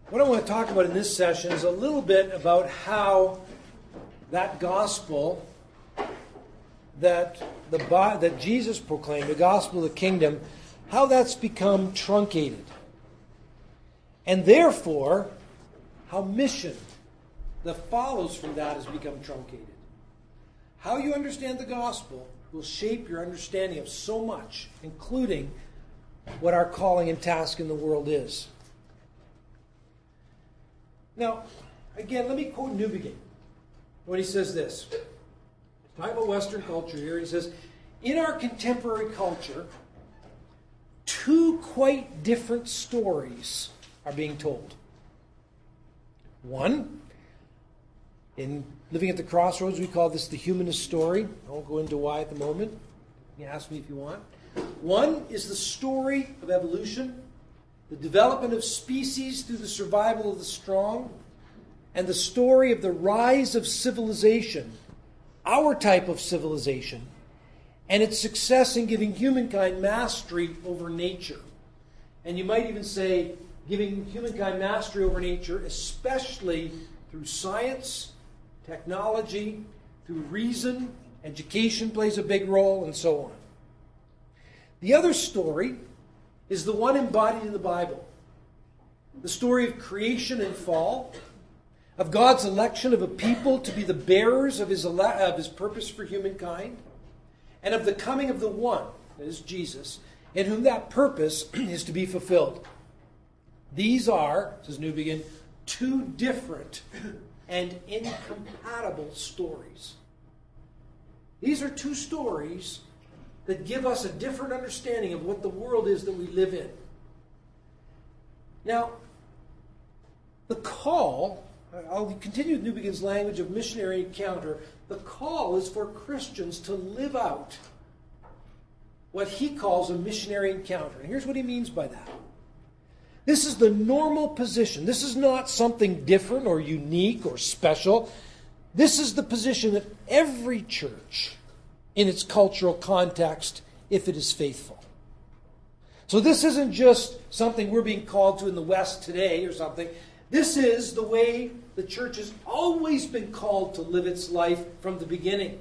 What I want to talk about in this session is a little bit about how that gospel that Jesus proclaimed, the gospel of the kingdom, how that's become truncated. And therefore, how mission that follows from that has become truncated. How you understand the gospel will shape your understanding of so much, including what our calling and task in the world is. Now, again, let me quote Newbigin when he says this. Talking about Western culture here, he says, in our contemporary culture, two quite different stories are being told. One, in Living at the Crossroads, we call this the humanist story. I won't go into why at the moment. You can ask me if you want. One is the story of evolution, the development of species through the survival of the strong, and the story of the rise of civilization, our type of civilization, and its success in giving humankind mastery over nature. And you might even say giving humankind mastery over nature, especially through science, technology, through reason, education plays a big role, and so on. The other story is the one embodied in the Bible. The story of creation and fall, of God's election of a people to be the bearers of his purpose for humankind, and of the coming of the one, that is Jesus, in whom that purpose is to be fulfilled. These are, says Newbigin, two different and incompatible stories. These are two stories that give us a different understanding of what the world is that we live in. Now, the call, I'll continue with Newbigin's language of missionary encounter, the call is for Christians to live out what he calls a missionary encounter. And here's what he means by that. This is the normal position. This is not something different or unique or special. This is the position that every church in its cultural context, if it is faithful. So this isn't just something we're being called to in the West today or something. This is the way the church has always been called to live its life from the beginning.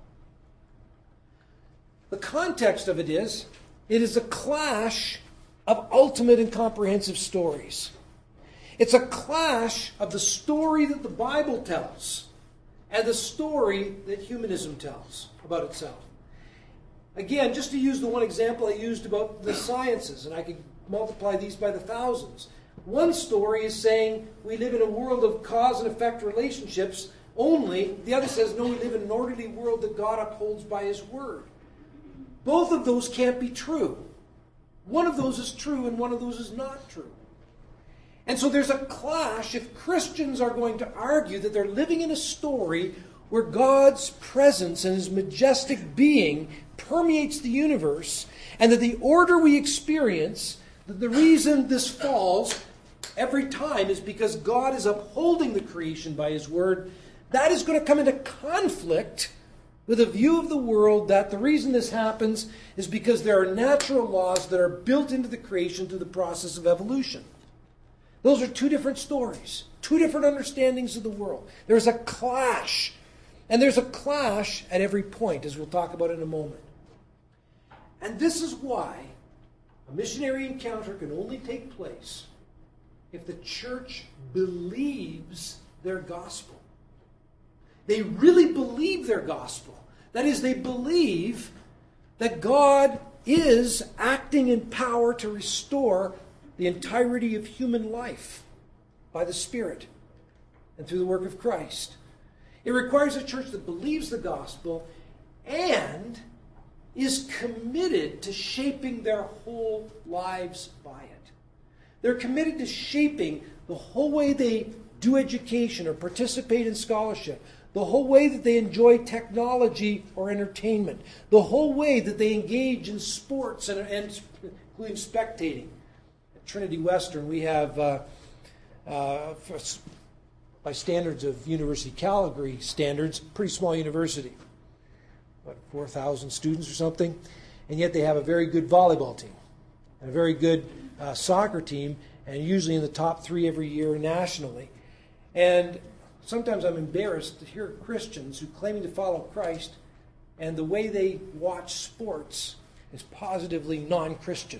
The context of it is a clash of ultimate and comprehensive stories. It's a clash of the story that the Bible tells and the story that humanism tells about itself. Again, just to use the one example I used about the sciences, and I could multiply these by the thousands. One story is saying we live in a world of cause and effect relationships only. The other says, no, we live in an orderly world that God upholds by His Word. Both of those can't be true. One of those is true and one of those is not true. And so there's a clash if Christians are going to argue that they're living in a story where God's presence and His majestic being permeates the universe, and that the order we experience, that the reason this falls every time is because God is upholding the creation by His Word. That is going to come into conflict with a view of the world that the reason this happens is because there are natural laws that are built into the creation through the process of evolution. Those are two different stories, two different understandings of the world. There's a clash, and there's a clash at every point, as we'll talk about in a moment. And this is why a missionary encounter can only take place if the church believes their gospel. They really believe their gospel. That is, they believe that God is acting in power to restore the entirety of human life by the Spirit and through the work of Christ. It requires a church that believes the gospel and is committed to shaping their whole lives by it. They're committed to shaping the whole way they do education or participate in scholarship, the whole way that they enjoy technology or entertainment, the whole way that they engage in sports and including spectating. At Trinity Western, we have, by standards of University Calgary standards, pretty small university. 4,000 students or something, and yet they have a very good volleyball team and a very good soccer team, and usually in the top 3 every year nationally. And sometimes I'm embarrassed to hear Christians who claiming to follow Christ, and the way they watch sports is positively non-Christian.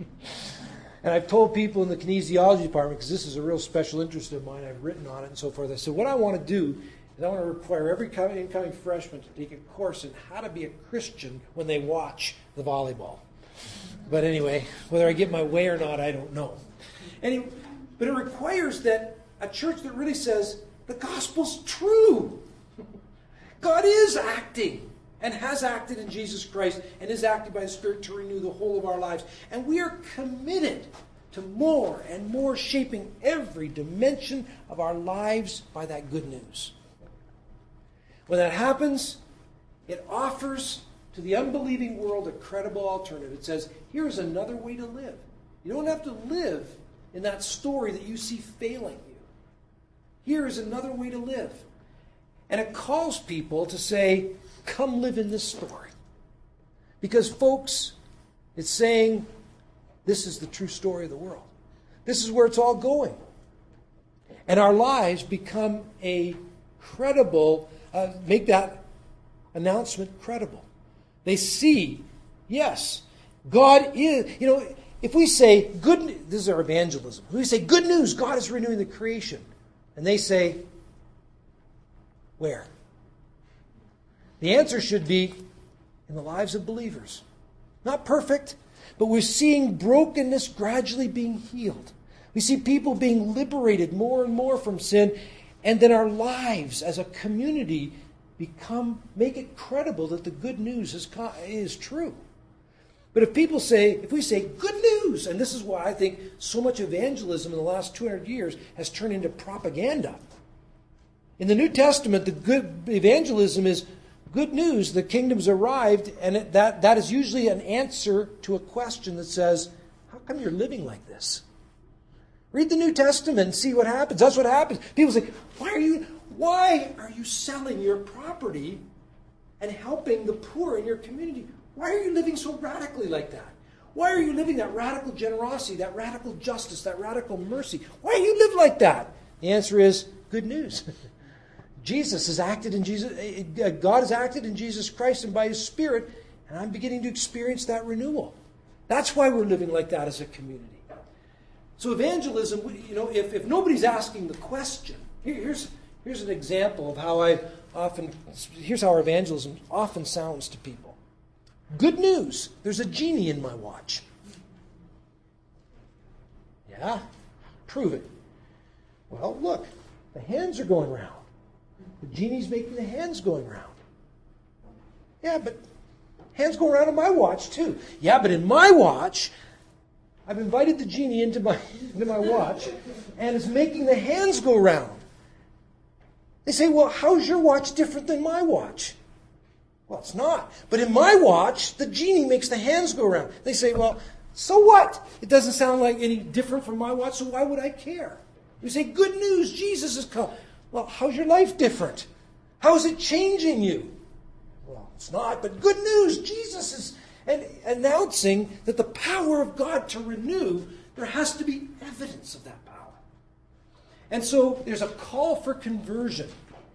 And I've told people in the kinesiology department, because this is a real special interest of mine, I've written on it and so forth, I said, what I want to do is I want to require every incoming freshman to take a course in how to be a Christian when they watch the volleyball. But anyway, whether I get my way or not, I don't know. Anyway, but it requires that a church that really says, the gospel's true. God is acting and has acted in Jesus Christ and is acting by the Spirit to renew the whole of our lives. And we are committed to more and more shaping every dimension of our lives by that good news. When that happens, it offers to the unbelieving world a credible alternative. It says, here's another way to live. You don't have to live in that story that you see failing you. Here is another way to live. And it calls people to say, come live in this story. Because, folks, it's saying this is the true story of the world. This is where it's all going. And our lives become a credible, make that announcement credible. They see, yes, God is, if we say, this is our evangelism. If we say, good news, God is renewing the creation. And they say, where? The answer should be in the lives of believers. Not perfect, but we're seeing brokenness gradually being healed. We see people being liberated more and more from sin, and then our lives as a community make it credible that the good news is true. But if we say good news, and this is why I think so much evangelism in the last 200 years has turned into propaganda. In the New Testament, the good evangelism is good news, the kingdom's arrived, and that is usually an answer to a question that says, how come you're living like this? Read the New Testament and see what happens. That's what happens. People say, why are you selling your property and helping the poor in your community? Why are you living so radically like that? Why are you living that radical generosity, that radical justice, that radical mercy? Why do you live like that? The answer is good news. God has acted in Jesus Christ and by His Spirit, and I'm beginning to experience that renewal. That's why we're living like that as a community. So evangelism, if nobody's asking the question, here's an example of how here's how our evangelism often sounds to people. Good news, there's a genie in my watch. Yeah? Prove it. Well, look, the hands are going round. The genie's making the hands going round. Yeah, but hands go around in my watch too. Yeah, but in my watch, I've invited the genie into my watch, and it's making the hands go round. They say, well, how's your watch different than my watch? Well, it's not. But in my watch, the genie makes the hands go around. They say, well, so what? It doesn't sound like any different from my watch, so why would I care? We say, good news, Jesus has come. Well, how's your life different? How is it changing you? Well, it's not, but good news, Jesus is announcing that the power of God to renew, there has to be evidence of that power. And so there's a call for conversion.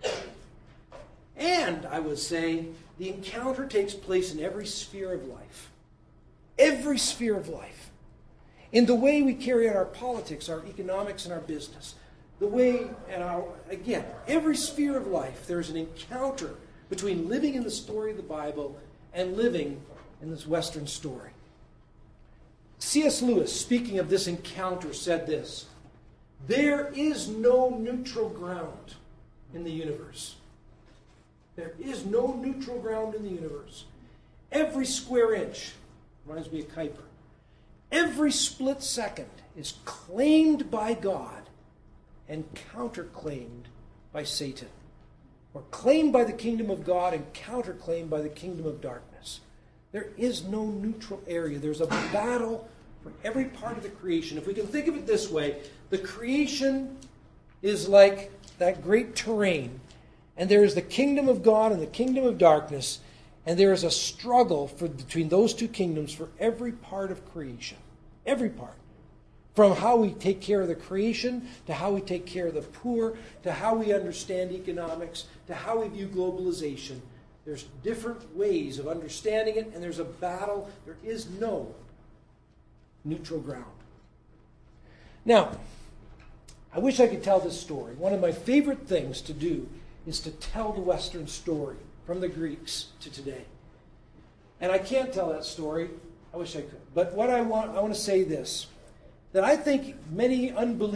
And I would say the encounter takes place in every sphere of life. Every sphere of life. In the way we carry out our politics, our economics, and our business. The way, every sphere of life, there's an encounter between living in the story of the Bible and living in this Western story. C.S. Lewis, speaking of this encounter, said this: there is no neutral ground in the universe. There is no neutral ground in the universe. Every square inch, reminds me of Kuiper, every split second is claimed by God and counterclaimed by Satan. Or claimed by the kingdom of God and counterclaimed by the kingdom of darkness. There is no neutral area. There's a battle for every part of the creation. If we can think of it this way, the creation is like that great terrain, and there is the kingdom of God and the kingdom of darkness, and there is a struggle between those two kingdoms for every part of creation. Every part. From how we take care of the creation, to how we take care of the poor, to how we understand economics, to how we view globalization. There's different ways of understanding it, and there's a battle. There is no neutral ground. Now, I wish I could tell this story. One of my favorite things to do is to tell the Western story from the Greeks to today. And I can't tell that story. I wish I could. But what I want to say this, that I think majority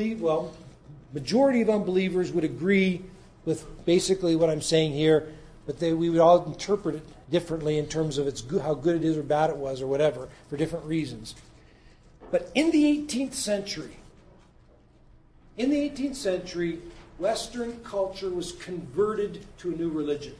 of unbelievers would agree with basically what I'm saying here, but we would all interpret it differently in terms of how good it is or bad it was or whatever, for different reasons. But in the 18th century, Western culture was converted to a new religion.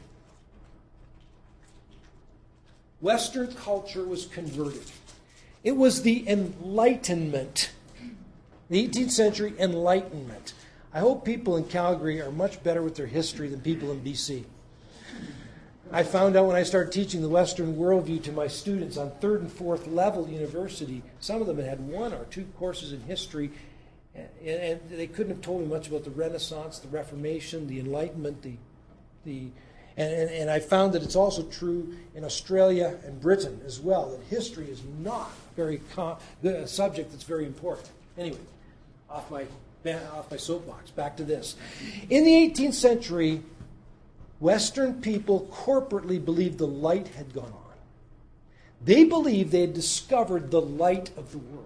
Western culture was converted. It was the Enlightenment. The 18th century Enlightenment. I hope people in Calgary are much better with their history than people in BC. I found out when I started teaching the Western worldview to my students on 3rd and 4th level university, some of them had 1 or 2 courses in history, and they couldn't have told me much about the Renaissance, the Reformation, the Enlightenment, and I found that it's also true in Australia and Britain as well, that history is not a subject that's very important. Anyway, off my soapbox, back to this. In the 18th century, Western people corporately believed the light had gone on. They believed they had discovered the light of the world.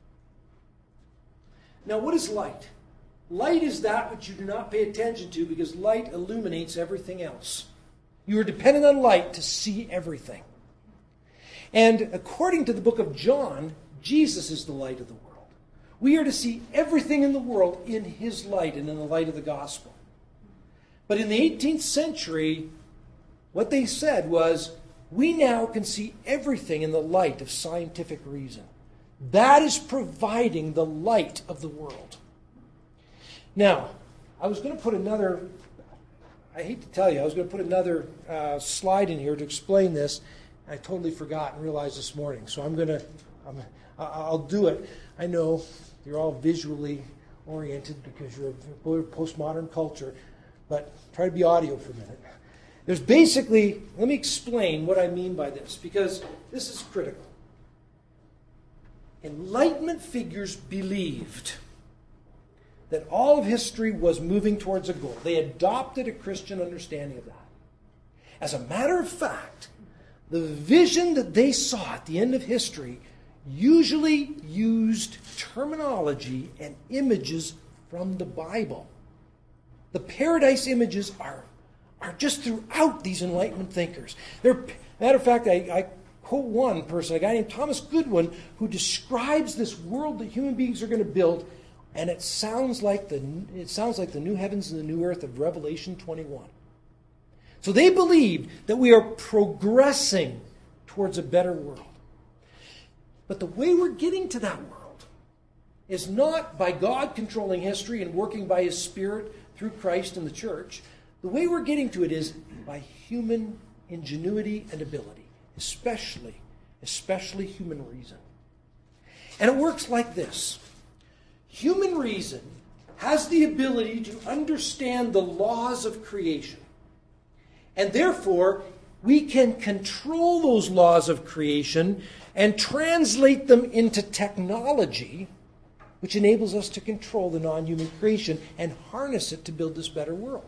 Now, what is light? Light is that which you do not pay attention to because light illuminates everything else. You are dependent on light to see everything. And according to the book of John, Jesus is the light of the world. We are to see everything in the world in his light and in the light of the gospel. But in the 18th century, what they said was, we now can see everything in the light of scientific reason. That is providing the light of the world. Now, I was going to put another slide in here to explain this. I totally forgot and realized this morning. So I'll do it. I know you're all visually oriented because you're a postmodern culture, but try to be audio for a minute. There's basically, let me explain what I mean by this, because this is critical. Enlightenment figures believed that all of history was moving towards a goal. They adopted a Christian understanding of that. As a matter of fact, the vision that they saw at the end of history usually used terminology and images from the Bible. The paradise images are just throughout these Enlightenment thinkers. Matter of fact, I quote one person, a guy named Thomas Goodwin, who describes this world that human beings are going to build, and it sounds like the new heavens and the new earth of Revelation 21. So they believed that we are progressing towards a better world. But the way we're getting to that world is not by God controlling history and working by his Spirit through Christ and the church. The way we're getting to it is by human ingenuity and ability, especially human reason. And it works like this. Human reason has the ability to understand the laws of creation. And therefore, we can control those laws of creation and translate them into technology, which enables us to control the non-human creation and harness it to build this better world.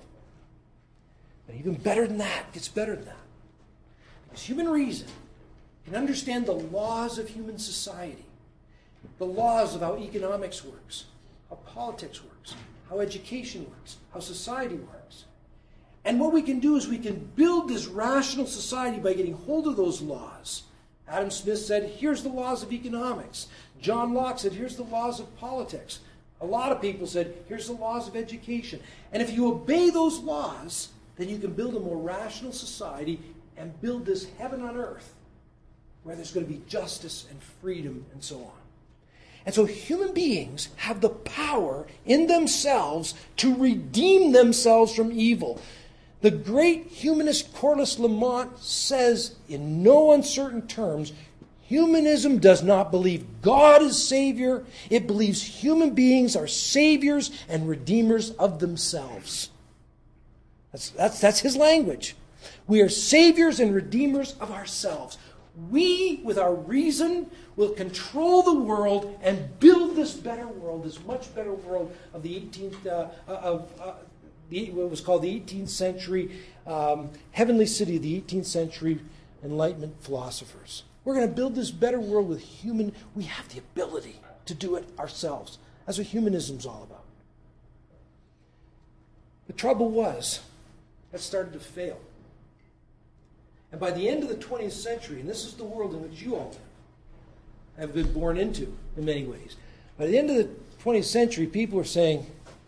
But even better than that, it gets better than that. Because human reason can understand the laws of human society, the laws of how economics works, how politics works, how education works, how society works. And what we can do is we can build this rational society by getting hold of those laws. Adam Smith said, here's the laws of economics. John Locke said, here's the laws of politics. A lot of people said, here's the laws of education. And if you obey those laws, then you can build a more rational society and build this heaven on earth where there's going to be justice and freedom and so on. And so human beings have the power in themselves to redeem themselves from evil. The great humanist Corliss Lamont says in no uncertain terms, Humanism does not believe God is Savior. It believes human beings are saviors and redeemers of themselves. That's his language. We are saviors and redeemers of ourselves. We, with our reason, will control the world and build this better world, this much better world of the 18th, what was called the 18th century heavenly city of the 18th century Enlightenment philosophers. We're going to build this better world with we have the ability to do it ourselves. That's what humanism's all about. The trouble was, that started to fail. And by the end of the 20th century, and this is the world in which you all have been born into in many ways, by the end of the 20th century, people are saying,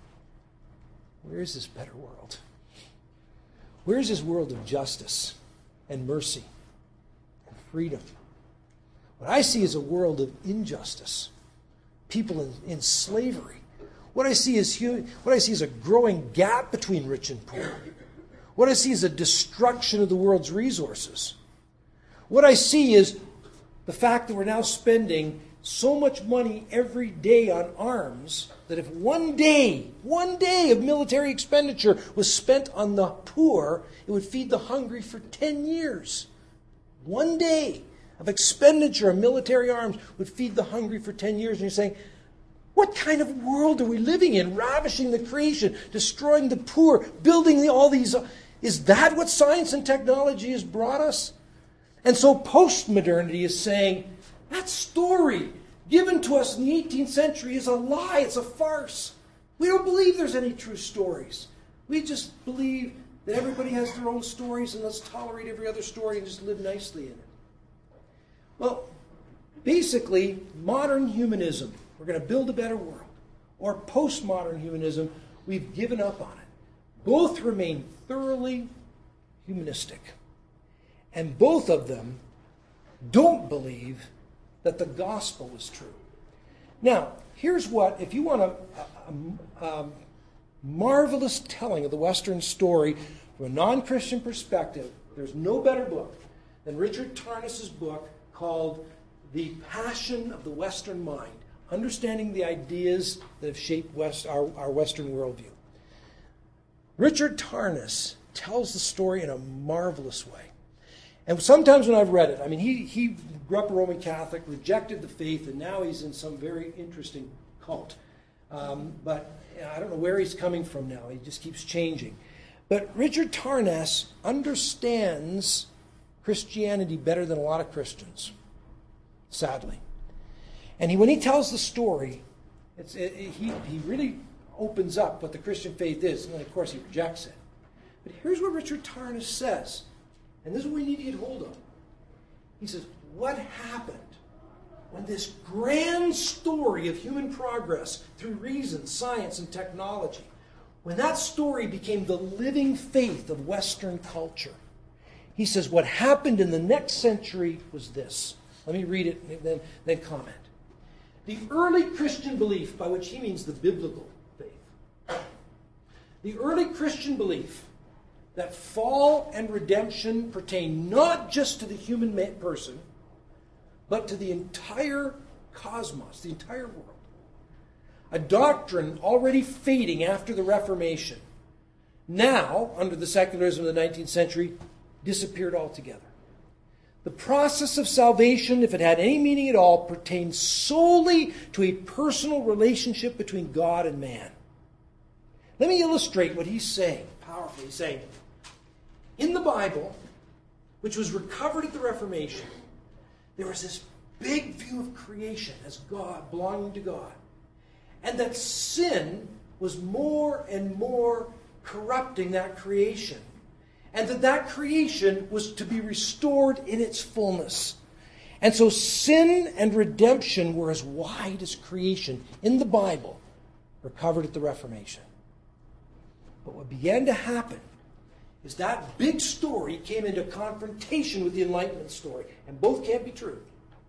where is this better world? Where is this world of justice and mercy and freedom? What I see is a world of injustice, people in slavery. What I see is a growing gap between rich and poor. What I see is a destruction of the world's resources. What I see is the fact that we're now spending so much money every day on arms that if one day of military expenditure was spent on the poor, it would feed the hungry for 10 years. One day of expenditure on military arms would feed the hungry for 10 years. And you're saying, what kind of world are we living in? Ravishing the creation, destroying the poor, building all these... Is that what science and technology has brought us? And so postmodernity is saying, that story given to us in the 18th century is a lie, it's a farce. We don't believe there's any true stories. We just believe that everybody has their own stories and let's tolerate every other story and just live nicely in it. Well, basically, modern humanism, we're going to build a better world, or postmodern humanism, we've given up on it. Both remain thoroughly humanistic. And both of them don't believe that the gospel is true. Now, here's what, if you want a marvelous telling of the Western story from a non-Christian perspective, there's no better book than Richard Tarnas's book called The Passion of the Western Mind, Understanding the Ideas that have shaped our Western worldview. Richard Tarnas tells the story in a marvelous way. And sometimes when I've read it, I mean, he grew up a Roman Catholic, rejected the faith, and now he's in some very interesting cult. But I don't know where he's coming from now. He just keeps changing. But Richard Tarnas understands Christianity better than a lot of Christians, sadly. And when he tells the story, he really opens up what the Christian faith is. And then, of course, he rejects it. But here's what Richard Tarnas says. And this is what we need to get hold of. He says, what happened when this grand story of human progress through reason, science, and technology, when that story became the living faith of Western culture? He says, what happened in the next century was this. Let me read it and then comment. The early Christian belief, by which he means the biblical faith, the early Christian belief that fall and redemption pertain not just to the human person, but to the entire cosmos, the entire world. A doctrine already fading after the Reformation, now, under the secularism of the 19th century, disappeared altogether. The process of salvation, if it had any meaning at all, pertains solely to a personal relationship between God and man. Let me illustrate what he's saying powerfully. He's saying, in the Bible, which was recovered at the Reformation, there was this big view of creation as God, belonging to God. And that sin was more and more corrupting that creation. And that creation was to be restored in its fullness. And so sin and redemption were as wide as creation in the Bible, recovered at the Reformation. But what began to happen is that big story came into confrontation with the Enlightenment story. And both can't be true.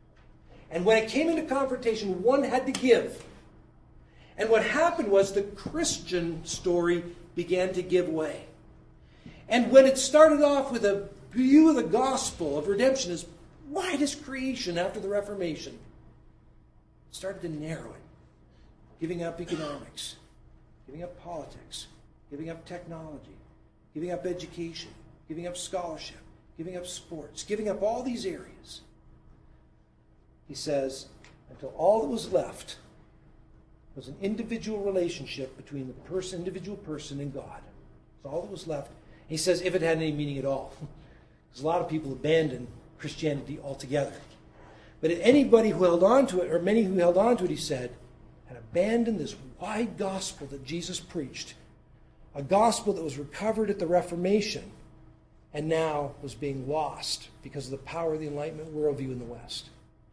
And when it came into confrontation, one had to give. And what happened was the Christian story began to give way. And when it started off with a view of the gospel of redemption as widest creation after the Reformation, started to narrow it, giving up economics, giving up politics, giving up technology, giving up education, giving up scholarship, giving up sports, giving up all these areas. He says, until all that was left was an individual relationship between the individual person and God. That's all that was left. He says, if it had any meaning at all. Because a lot of people abandoned Christianity altogether. But anybody who held on to it, or many who held on to it, he said, had abandoned this wide gospel that Jesus preached. A gospel that was recovered at the Reformation and now was being lost because of the power of the Enlightenment worldview in the West.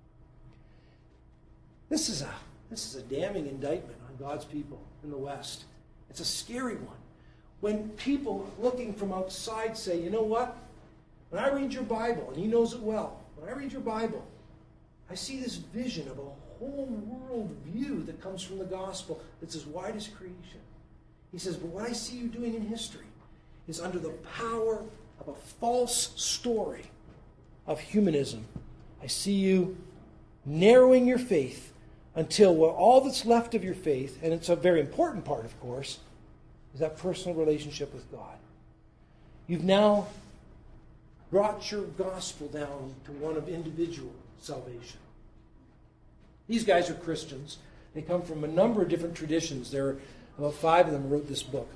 This is a damning indictment on God's people in the West. It's a scary one. When people looking from outside say, you know what? When I read your Bible, and he knows it well, when I read your Bible, I see this vision of a whole world view that comes from the gospel that's as wide as creation. He says, but what I see you doing in history is under the power of a false story of humanism. I see you narrowing your faith until all that's left of your faith, and it's a very important part, of course, is that personal relationship with God. You've now brought your gospel down to one of individual salvation. These guys are Christians. They come from a number of different traditions. There are about 5 of them who wrote this book.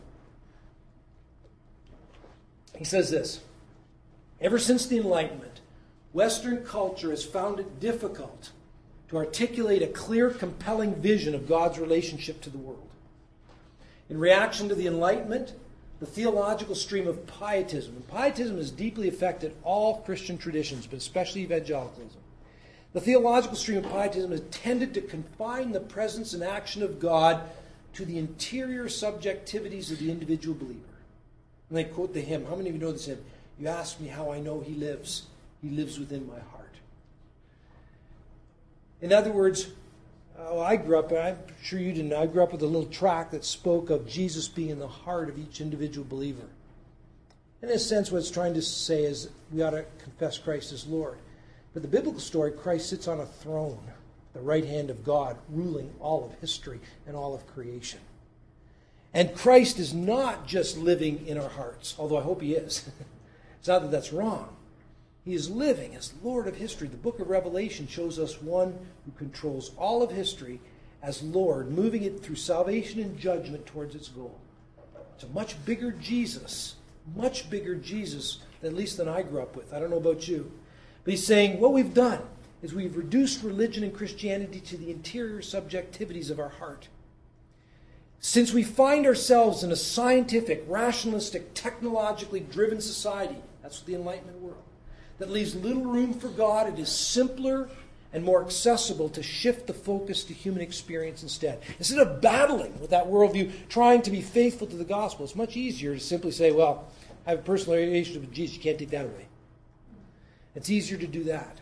He says this, ever since the Enlightenment, Western culture has found it difficult to articulate a clear, compelling vision of God's relationship to the world. In reaction to the Enlightenment, the theological stream of pietism, and pietism has deeply affected all Christian traditions, but especially evangelicalism. The theological stream of pietism has tended to confine the presence and action of God to the interior subjectivities of the individual believer. And they quote the hymn. How many of you know this hymn? You ask me how I know he lives. He lives within my heart. In other words, I grew up, and I'm sure you didn't, I grew up with a little tract that spoke of Jesus being in the heart of each individual believer. In a sense, what it's trying to say is we ought to confess Christ as Lord. But the biblical story, Christ sits on a throne, the right hand of God, ruling all of history and all of creation. And Christ is not just living in our hearts, although I hope he is. It's not that that's wrong. He is living as Lord of history. The book of Revelation shows us one who controls all of history as Lord, moving it through salvation and judgment towards its goal. It's a much bigger Jesus at least than I grew up with. I don't know about you. But he's saying what we've done is we've reduced religion and Christianity to the interior subjectivities of our heart. Since we find ourselves in a scientific, rationalistic, technologically driven society, that's the Enlightenment world, that leaves little room for God, it is simpler and more accessible to shift the focus to human experience instead. Instead of battling with that worldview, trying to be faithful to the gospel, it's much easier to simply say, well, I have a personal relationship with Jesus, you can't take that away. It's easier to do that.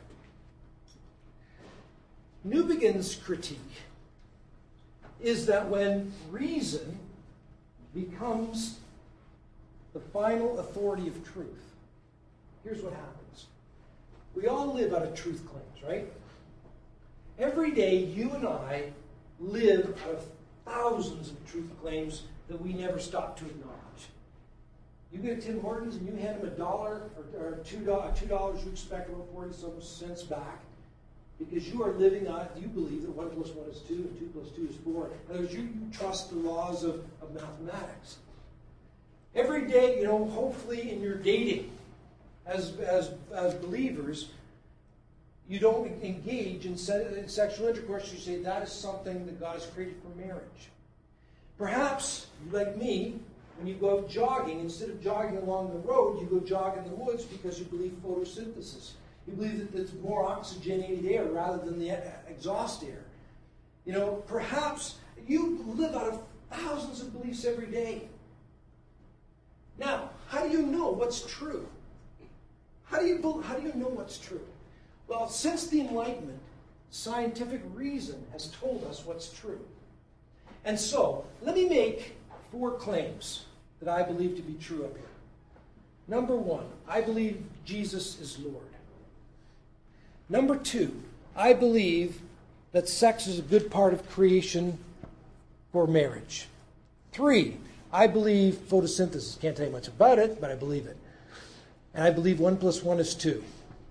Newbegin's critique is that when reason becomes the final authority of truth, here's what happens. We all live out of truth claims, right? Every day, you and I live out of thousands of truth claims that we never stop to acknowledge. You get to Tim Hortons and you hand him $1 or $2, you expect about 40-some cents back because you are living out, you believe that 1 + 1 is 2 and 2 + 2 is 4. In other words, you trust the laws of mathematics. Every day, hopefully in your dating, as believers, you don't engage in sexual intercourse. You say that is something that God has created for marriage. Perhaps, like me, when you go out jogging, instead of jogging along the road, you go jog in the woods because you believe photosynthesis. You believe that there's more oxygenated air rather than the exhaust air. Perhaps you live out of thousands of beliefs every day. Now, how do you know what's true? How do you know what's true? Well, since the Enlightenment, scientific reason has told us what's true. And so, let me make 4 claims that I believe to be true up here. Number 1, I believe Jesus is Lord. Number 2, I believe that sex is a good part of creation for marriage. 3, I believe photosynthesis. Can't tell you much about it, but I believe it. And I believe 1 + 1 is 2.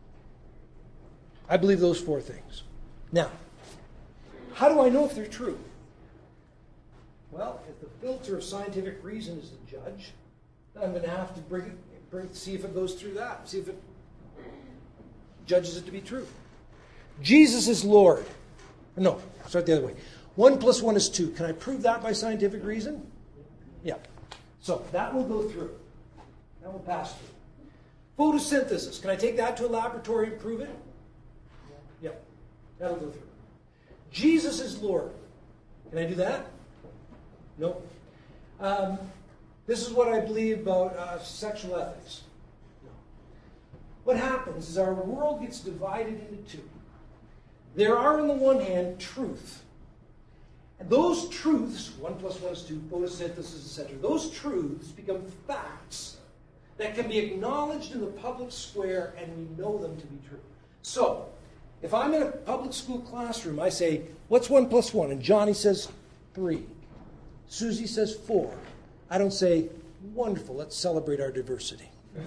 I believe those 4 things. Now, how do I know if they're true? Well, if the filter of scientific reason is the judge, then I'm going to have to see if it goes through that, see if it judges it to be true. Jesus is Lord. No, start the other way. 1 + 1 is 2. Can I prove that by scientific reason? Yeah. So that will go through. That will pass through. Photosynthesis. Can I take that to a laboratory and prove it? Yeah. That'll go through. Jesus is Lord. Can I do that? No. This is what I believe about sexual ethics. No. What happens is our world gets divided into 2. There are, on the one hand, truth. And those truths, 1 + 1 is 2, photosynthesis, etc., those truths become facts that can be acknowledged in the public square, and we know them to be true. So, if I'm in a public school classroom, I say, what's 1 + 1? And Johnny says 3. Susie says 4. I don't say, wonderful, let's celebrate our diversity.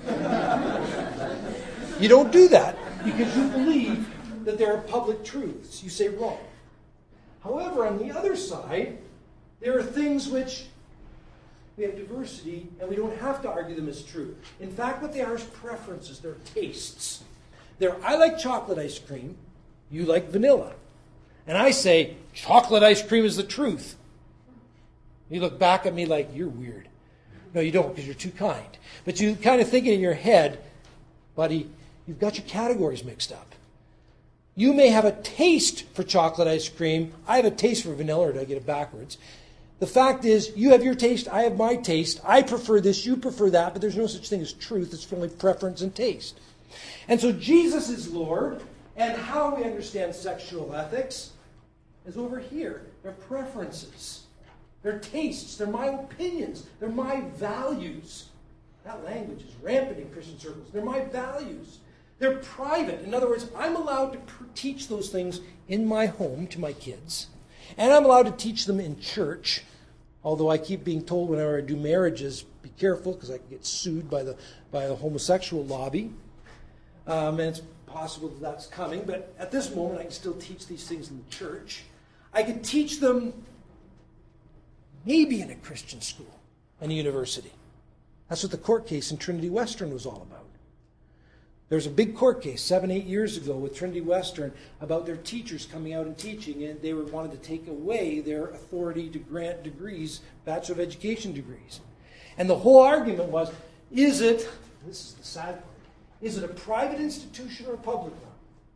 You don't do that because you believe that there are public truths. You say wrong. However, on the other side, there are things which we have diversity and we don't have to argue them as true. In fact, what they are is preferences. They're tastes. I like chocolate ice cream. You like vanilla. And I say, chocolate ice cream is the truth. You look back at me like, you're weird. No, you don't, because you're too kind. But you kind of think in your head, buddy, you've got your categories mixed up. You may have a taste for chocolate ice cream. I have a taste for vanilla, or did I get it backwards? The fact is, you have your taste, I have my taste. I prefer this, you prefer that, but there's no such thing as truth. It's only preference and taste. And so Jesus is Lord, and how we understand sexual ethics is over here. They're preferences. They're tastes. They're my opinions. They're my values. That language is rampant in Christian circles. They're my values. They're private. In other words, I'm allowed to teach those things in my home to my kids. And I'm allowed to teach them in church. Although I keep being told whenever I do marriages, be careful because I can get sued by the homosexual lobby. And it's possible that that's coming. But at this moment, I can still teach these things in the church. I can teach them maybe in a Christian school and a university. That's what the court case in Trinity Western was all about. There was a big court case 7-8 years ago with Trinity Western about their teachers coming out and teaching, and they wanted to take away their authority to grant degrees, Bachelor of Education degrees. And the whole argument was, this is the sad part, is it a private institution or a public one?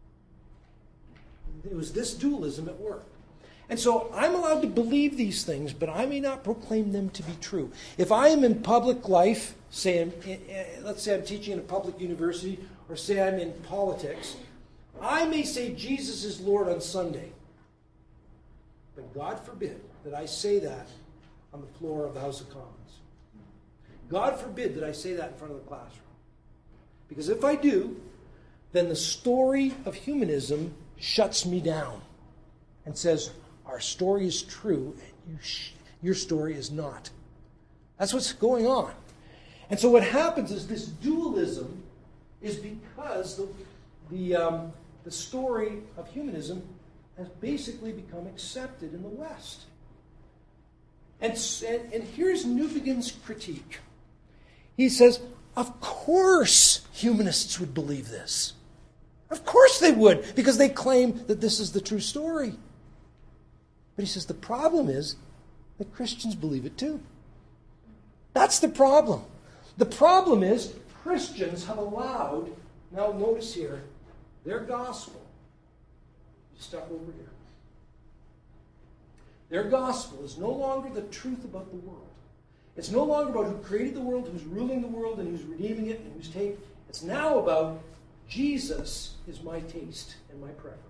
It was this dualism at work. And so I'm allowed to believe these things, but I may not proclaim them to be true. If I am in public life, let's say I'm teaching in a public university, or say I'm in politics, I may say Jesus is Lord on Sunday. But God forbid that I say that on the floor of the House of Commons. God forbid that I say that in front of the classroom. Because if I do, then the story of humanism shuts me down and says, our story is true, and your story is not. That's what's going on. And so what happens is this dualism is because the story of humanism has basically become accepted in the West. And here's Newbegin's critique. He says, of course humanists would believe this. Of course they would, because they claim that this is the true story. But he says the problem is that Christians believe it too. That's the problem. The problem is Christians have allowed, now notice here, their gospel. Step over here. Their gospel is no longer the truth about the world. It's no longer about who created the world, who's ruling the world, and who's redeeming it, and who's taking. It's now about Jesus is my taste and my preference.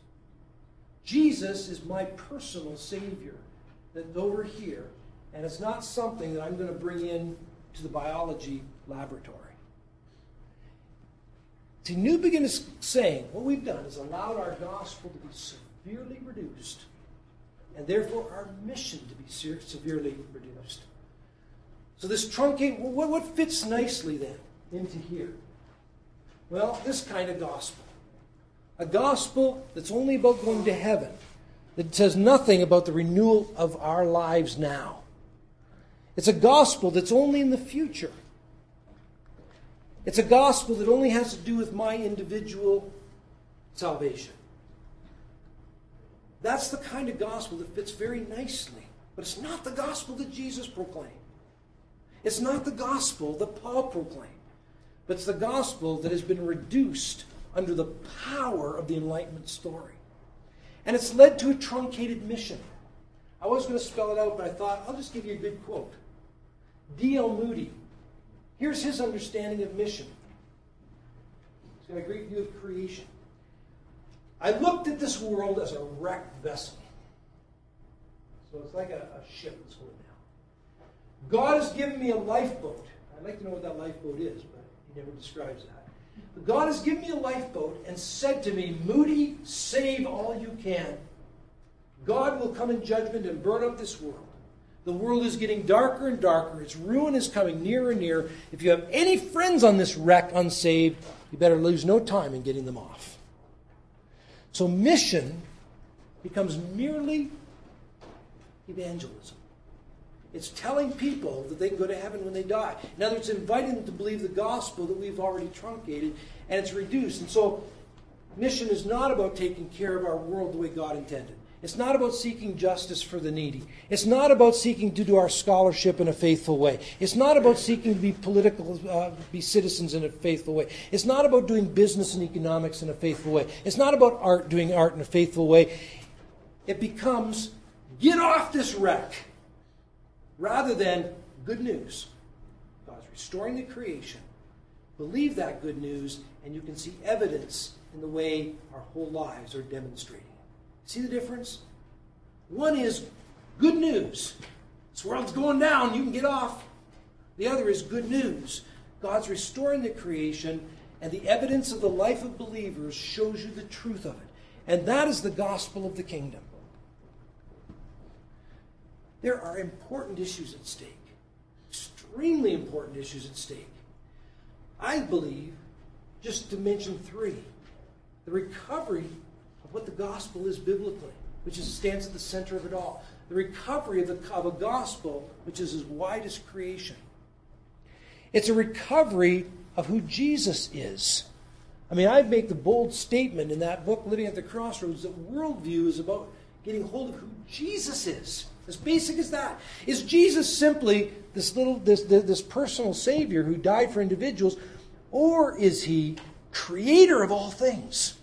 Jesus is my personal Savior that's over here, and it's not something that I'm going to bring in to the biology laboratory. See, Newbigin is saying what we've done is allowed our gospel to be severely reduced, and therefore our mission to be severely reduced. So this truncate, what fits nicely then into here? Well, this kind of gospel. A gospel that's only about going to heaven, that says nothing about the renewal of our lives now. It's a gospel that's only in the future. It's a gospel that only has to do with my individual salvation. That's the kind of gospel that fits very nicely. But it's not the gospel that Jesus proclaimed. It's not the gospel that Paul proclaimed. But it's the gospel that has been reduced under the power of the Enlightenment story. And it's led to a truncated mission. I was going to spell it out, but I thought I'll just give you a good quote. D.L. Moody. Here's his understanding of mission. He's got a great view of creation. I looked at this world as a wrecked vessel. So it's like a ship that's going down. God has given me a lifeboat. I'd like to know what that lifeboat is, but he never describes that. But God has given me a lifeboat and said to me, Moody, save all you can. God will come in judgment and burn up this world. The world is getting darker and darker. Its ruin is coming nearer and nearer. If you have any friends on this wreck unsaved, you better lose no time in getting them off. So mission becomes merely evangelism. It's telling people that they can go to heaven when they die. In other words, inviting them to believe the gospel that we've already truncated, and it's reduced. And so mission is not about taking care of our world the way God intended. It's not about seeking justice for the needy. It's not about seeking to do our scholarship in a faithful way. It's not about seeking to be be citizens in a faithful way. It's not about doing business and economics in a faithful way. It's not about doing art in a faithful way. It becomes, get off this wreck, rather than good news. God's restoring the creation. Believe that good news, and you can see evidence in the way our whole lives are demonstrating. See the difference? One is good news. This world's going down, you can get off. The other is good news. God's restoring the creation, and the evidence of the life of believers shows you the truth of it. And that is the gospel of the kingdom. There are important issues at stake. Extremely important issues at stake. I believe, just to mention three, the recovery of what the gospel is biblically, which stands at the center of it all. The recovery of a gospel which is as wide as creation. It's a recovery of who Jesus is. I mean, I make the bold statement in that book, Living at the Crossroads, that worldview is about getting hold of who Jesus is. As basic as that. Is Jesus simply this personal Savior who died for individuals, or is he creator of all things?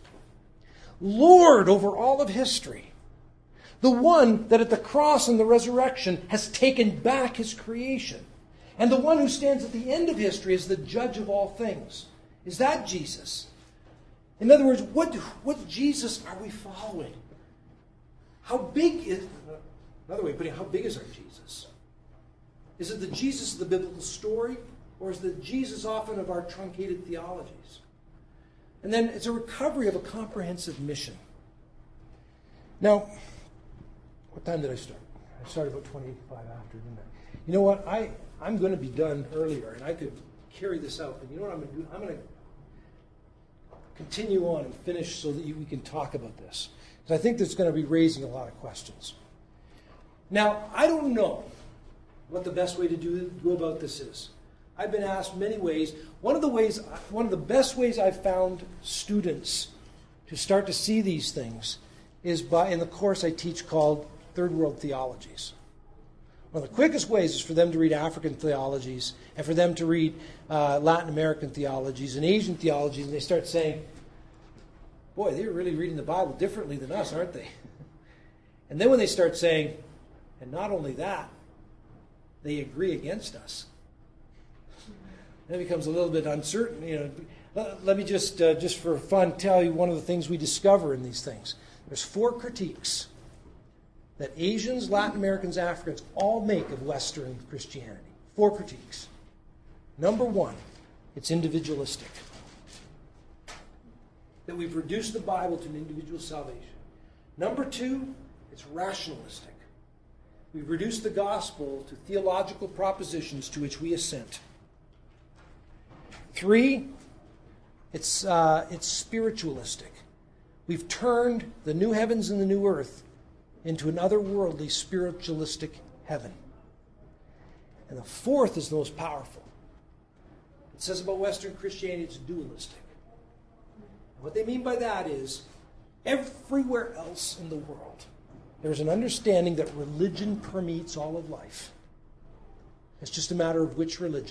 Lord over all of history. The one that at the cross and the resurrection has taken back his creation. And the one who stands at the end of history as the judge of all things. Is that Jesus? In other words, what Jesus are we following? How big is... Another way of putting it, how big is our Jesus? Is it the Jesus of the biblical story, or is it the Jesus often of our truncated theologies? And then it's a recovery of a comprehensive mission. Now, what time did I start? I started about 25 after, didn't I? You know what? I'm going to be done earlier, and I could carry this out. But you know what I'm going to do? I'm going to continue on and finish so that we can talk about this. Because I think that's going to be raising a lot of questions. Now, I don't know what the best way to go about this is. I've been asked many ways. One of the best ways I've found students to start to see these things is in the course I teach called Third World Theologies. One of the quickest ways is for them to read African theologies and for them to read Latin American theologies and Asian theologies, and they start saying, boy, they're really reading the Bible differently than us, aren't they? And then when they start saying, and not only that, they agree against us. That becomes a little bit uncertain. Let me just for fun, tell you one of the things we discover in these things. There's 4 critiques that Asians, Latin Americans, Africans all make of Western Christianity. 4 critiques. Number 1, it's individualistic. that we've reduced the Bible to an individual salvation. Number two, it's rationalistic. We've reduced the gospel to theological propositions to which we assent. Three, it's spiritualistic. We've turned the new heavens and the new earth into an otherworldly, spiritualistic heaven. And the fourth is the most powerful. It says about Western Christianity, it's dualistic. And what they mean by that is, everywhere else in the world, there's an understanding that religion permeates all of life. It's just a matter of which religion.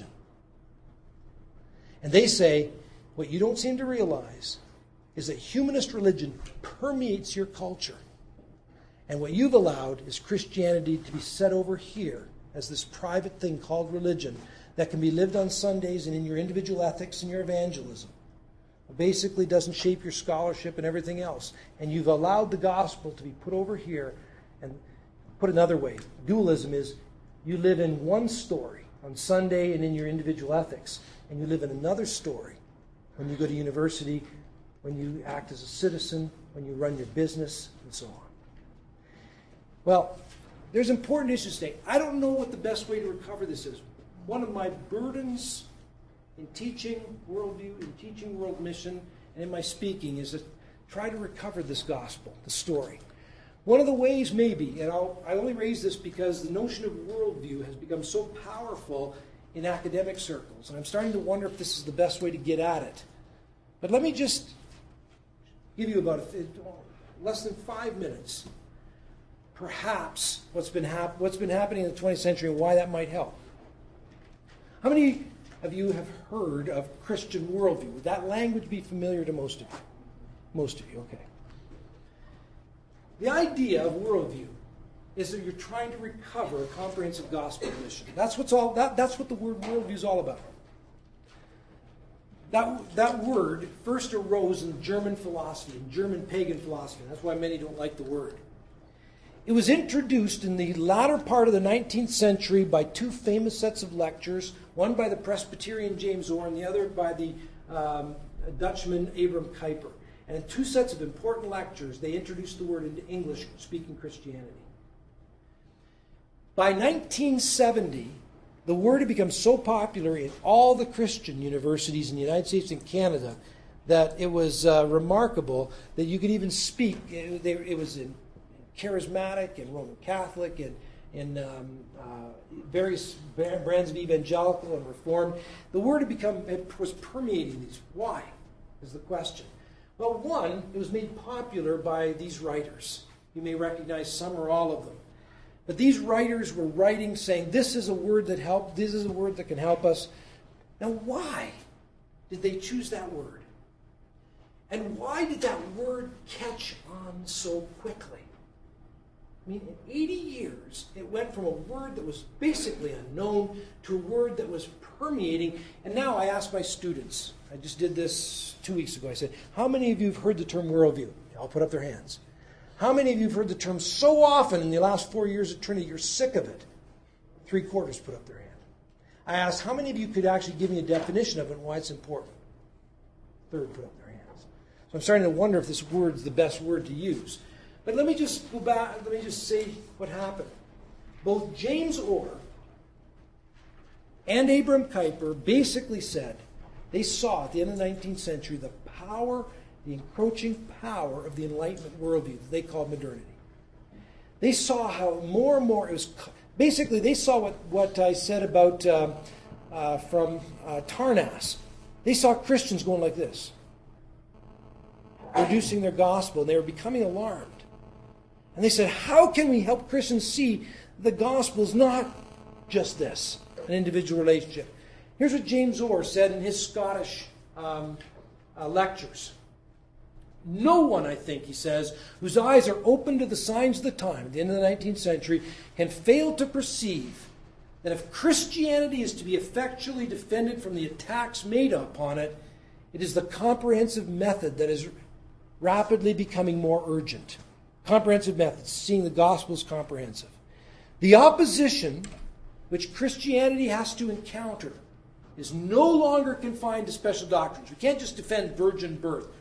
And they say, what you don't seem to realize is that humanist religion permeates your culture. And what you've allowed is Christianity to be set over here as this private thing called religion that can be lived on Sundays and in your individual ethics and your evangelism. It basically doesn't shape your scholarship and everything else. And you've allowed the gospel to be put over here. And put another way, dualism is you live in one story on Sunday and in your individual ethics, and you live in another story when you go to university, when you act as a citizen, when you run your business, and so on. Well, there's important issues today. I don't know what the best way to recover this is. One of my burdens in teaching worldview, in teaching world mission, and in my speaking is to try to recover this gospel, the story. One of the ways maybe, and I only raise this because the notion of worldview has become so powerful in academic circles, and I'm starting to wonder if this is the best way to get at it. But let me just give you about less than 5 minutes, perhaps, what's been happening in the 20th century and why that might help. How many of you have heard of Christian worldview? Would that language be familiar to most of you? Most of you, okay. The idea of worldview is that you're trying to recover a comprehensive gospel mission. That's what the word worldview is all about. That word first arose in German philosophy, in German pagan philosophy. That's why many don't like the word. It was introduced in the latter part of the 19th century by two famous sets of lectures, one by the Presbyterian James Orr and the other by the Dutchman Abram Kuyper. And in two sets of important lectures, they introduced the word into English-speaking Christianity. By 1970, the word had become so popular in all the Christian universities in the United States and Canada that it was remarkable that you could even speak. It was in Charismatic and Roman Catholic and in various brands of evangelical and Reformed. The word was permeating these. Why is the question? Well, one, it was made popular by these writers. You may recognize some or all of them. But these writers were writing saying, this is a word that helps, this is a word that can help us. Now, why did they choose that word? And why did that word catch on so quickly? I mean, in 80 years, it went from a word that was basically unknown to a word that was permeating. And now I ask my students, I just did this 2 weeks ago, I said, how many of you have heard the term worldview? I'll put up their hands. How many of you have heard the term so often in the last 4 years at Trinity, you're sick of it? 3/4 put up their hand. I asked, how many of you could actually give me a definition of it and why it's important? 1/3 put up their hands. So I'm starting to wonder if this word's the best word to use. But let me just go back, let me just say what happened. Both James Orr and Abram Kuyper basically said they saw at the end of the 19th century the power, the encroaching power of the Enlightenment worldview that they called modernity. They saw how more and more it was. Basically, they saw what I said about from Tarnas. They saw Christians going like this, reducing their gospel, and they were becoming alarmed. And they said, how can we help Christians see the gospel is not just this, an individual relationship? Here's what James Orr said in his Scottish lectures. No one, I think, he says, whose eyes are open to the signs of the time, at the end of the 19th century, can fail to perceive that if Christianity is to be effectually defended from the attacks made upon it, it is the comprehensive method that is rapidly becoming more urgent. Comprehensive methods, seeing the gospel as comprehensive. The opposition which Christianity has to encounter is no longer confined to special doctrines. We can't just defend virgin birth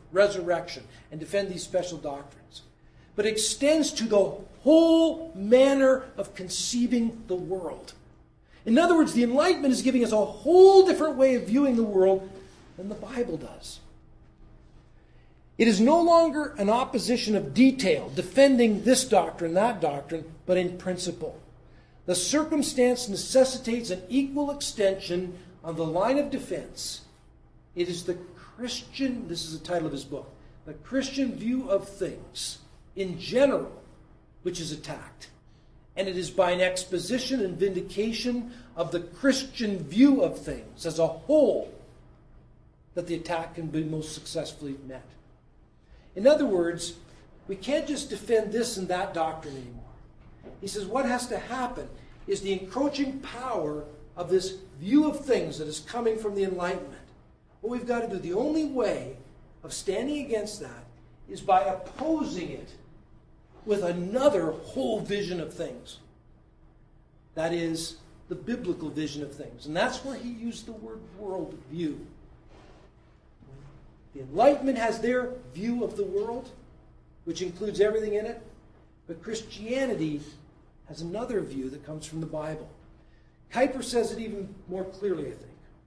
resurrection, and defend these special doctrines, but extends to the whole manner of conceiving the world. In other words, the Enlightenment is giving us a whole different way of viewing the world than the Bible does. It is no longer an opposition of detail, defending this doctrine, that doctrine, but in principle. The circumstance necessitates an equal extension on the line of defense. It is the Christian, this is the title of his book, the Christian view of things in general, which is attacked. And it is by an exposition and vindication of the Christian view of things as a whole that the attack can be most successfully met. In other words, we can't just defend this and that doctrine anymore. He says what has to happen is the encroaching power of this view of things that is coming from the Enlightenment. What we've got to do, the only way of standing against that is by opposing it with another whole vision of things. That is the biblical vision of things. And that's where he used the word worldview. The Enlightenment has their view of the world, which includes everything in it. But Christianity has another view that comes from the Bible. Kuyper says it even more clearly, I think.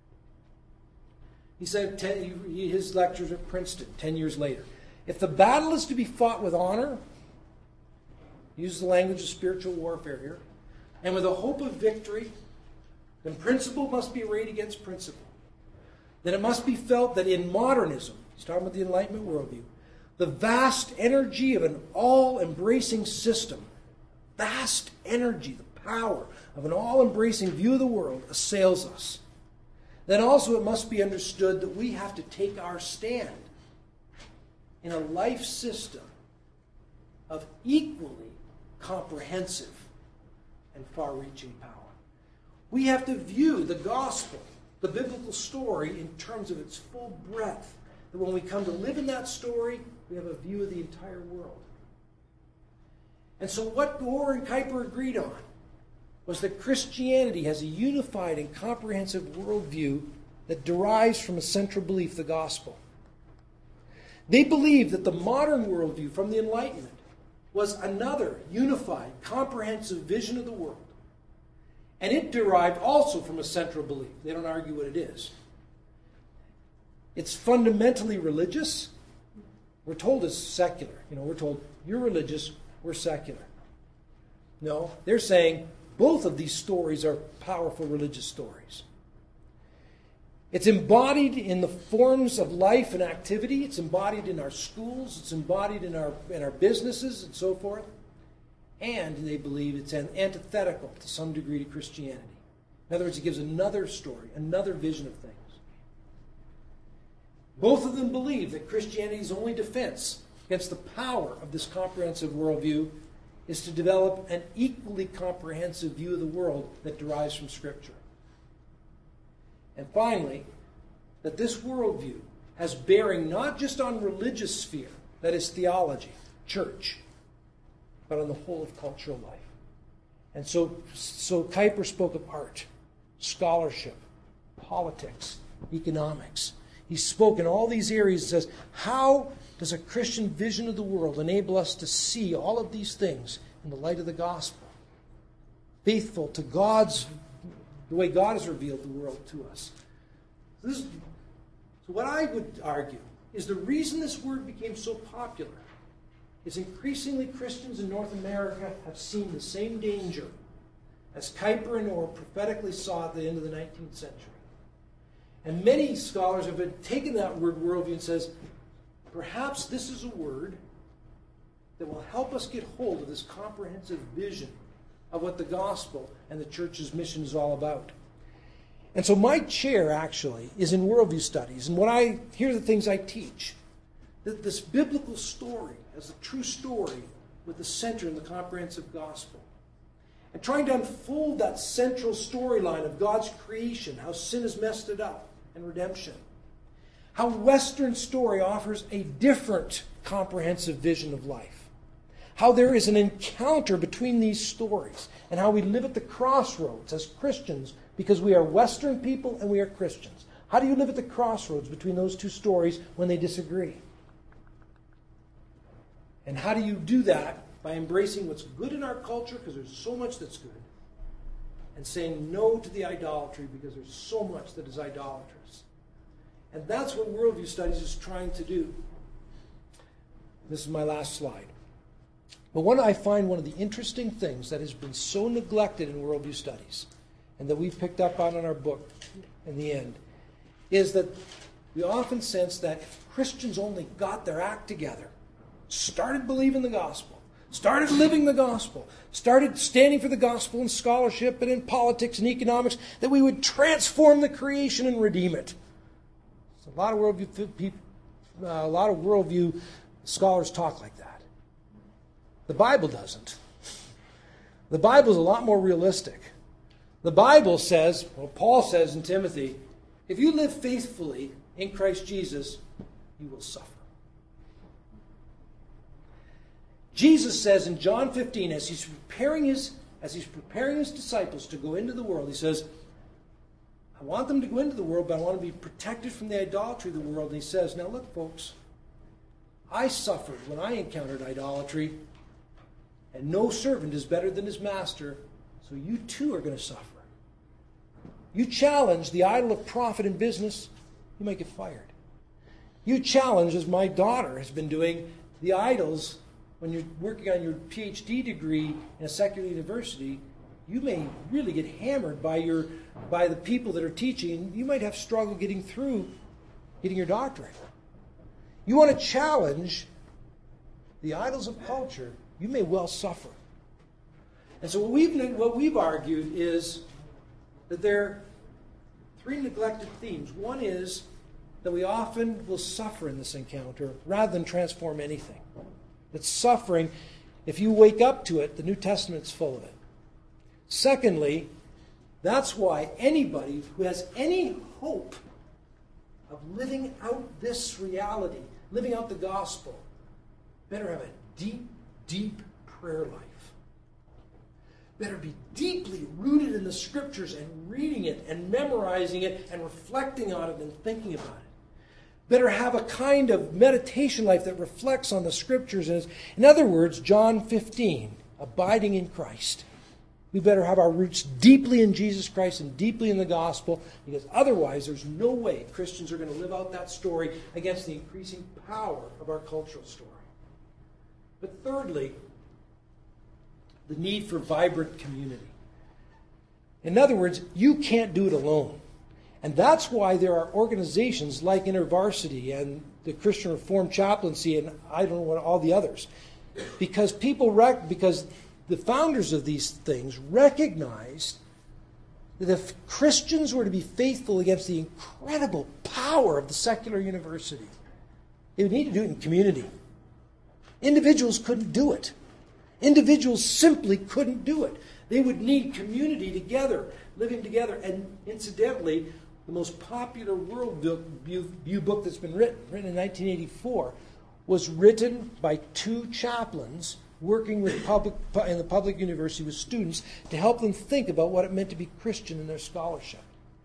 He said his lectures at Princeton 10 years later. If the battle is to be fought with honor, use the language of spiritual warfare here, and with a hope of victory, then principle must be arrayed against principle. Then it must be felt that in modernism, he's talking about the Enlightenment worldview, the vast energy of an all-embracing system, vast energy, the power of an all-embracing view of the world assails us. Then also it must be understood that we have to take our stand in a life system of equally comprehensive and far-reaching power. We have to view the gospel, the biblical story, in terms of its full breadth. That when we come to live in that story, we have a view of the entire world. And so what Gore and Kuyper agreed on was that Christianity has a unified and comprehensive worldview that derives from a central belief, the gospel. They believed that the modern worldview from the Enlightenment was another unified, comprehensive vision of the world. And it derived also from a central belief. They don't argue what it is. It's fundamentally religious. We're told it's secular. We're told, you're religious, we're secular. No, they're saying both of these stories are powerful religious stories. It's embodied in the forms of life and activity. It's embodied in our schools. It's embodied in our businesses and so forth. And they believe it's antithetical to some degree to Christianity. In other words, it gives another story, another vision of things. Both of them believe that Christianity's only defense against the power of this comprehensive worldview is to develop an equally comprehensive view of the world that derives from Scripture. And finally, that this worldview has bearing not just on religious sphere, that is theology, church, but on the whole of cultural life. And so Kuyper spoke of art, scholarship, politics, economics. He spoke in all these areas and says, how does a Christian vision of the world enable us to see all of these things in the light of the gospel? Faithful to the way God has revealed the world to us. So what I would argue is the reason this word became so popular is increasingly Christians in North America have seen the same danger as Kuyper and Orr prophetically saw at the end of the 19th century. And many scholars have been taking that word worldview and says, perhaps this is a word that will help us get hold of this comprehensive vision of what the gospel and the church's mission is all about. And so my chair actually is in worldview studies. And here are the things I teach. That this biblical story as a true story with the center in the comprehensive gospel. And trying to unfold that central storyline of God's creation, how sin has messed it up, and redemption. How Western story offers a different comprehensive vision of life. How there is an encounter between these stories, and how we live at the crossroads as Christians because we are Western people and we are Christians. How do you live at the crossroads between those two stories when they disagree? And how do you do that? By embracing what's good in our culture, because there's so much that's good, and saying no to the idolatry, because there's so much that is idolatrous. And that's what worldview studies is trying to do. This is my last slide. But I find one of the interesting things that has been so neglected in worldview studies, and that we've picked up on in our book in the end, is that we often sense that if Christians only got their act together, started believing the gospel, started living the gospel, started standing for the gospel in scholarship and in politics and economics, that we would transform the creation and redeem it. So a lot of worldview scholars talk like that. The Bible doesn't. The Bible is a lot more realistic. The Bible says, Paul says in Timothy, if you live faithfully in Christ Jesus, you will suffer. Jesus says in John 15, as he's preparing his disciples to go into the world, he says, I want them to go into the world, but I want to be protected from the idolatry of the world. And he says, now look, folks, I suffered when I encountered idolatry, and no servant is better than his master, so you too are going to suffer. You challenge the idol of profit in business, you might get fired. You challenge, as my daughter has been doing, the idols when you're working on your PhD degree in a secular university. You may really get hammered by the people that are teaching. You might have struggle getting your doctorate. You want to challenge the idols of culture, you may well suffer. And so what we've argued is that there are three neglected themes. One is that we often will suffer in this encounter rather than transform anything. That suffering, if you wake up to it, the New Testament's full of it. Secondly, that's why anybody who has any hope of living out this reality, living out the gospel, better have a deep, deep prayer life. Better be deeply rooted in the Scriptures and reading it and memorizing it and reflecting on it and thinking about it. Better have a kind of meditation life that reflects on the Scriptures. In other words, John 15, abiding in Christ. We better have our roots deeply in Jesus Christ and deeply in the gospel, because otherwise there's no way Christians are going to live out that story against the increasing power of our cultural story. But thirdly, the need for vibrant community. In other words, you can't do it alone. And that's why there are organizations like InterVarsity and the Christian Reformed Chaplaincy and I don't know what, all the others. Because the founders of these things recognized that if Christians were to be faithful against the incredible power of the secular university, they would need to do it in community. Individuals couldn't do it. Individuals simply couldn't do it. They would need community together, living together. And incidentally, the most popular worldview book that's been written in 1984, was written by two chaplains working in the public university with students to help them think about what it meant to be Christian in their scholarship.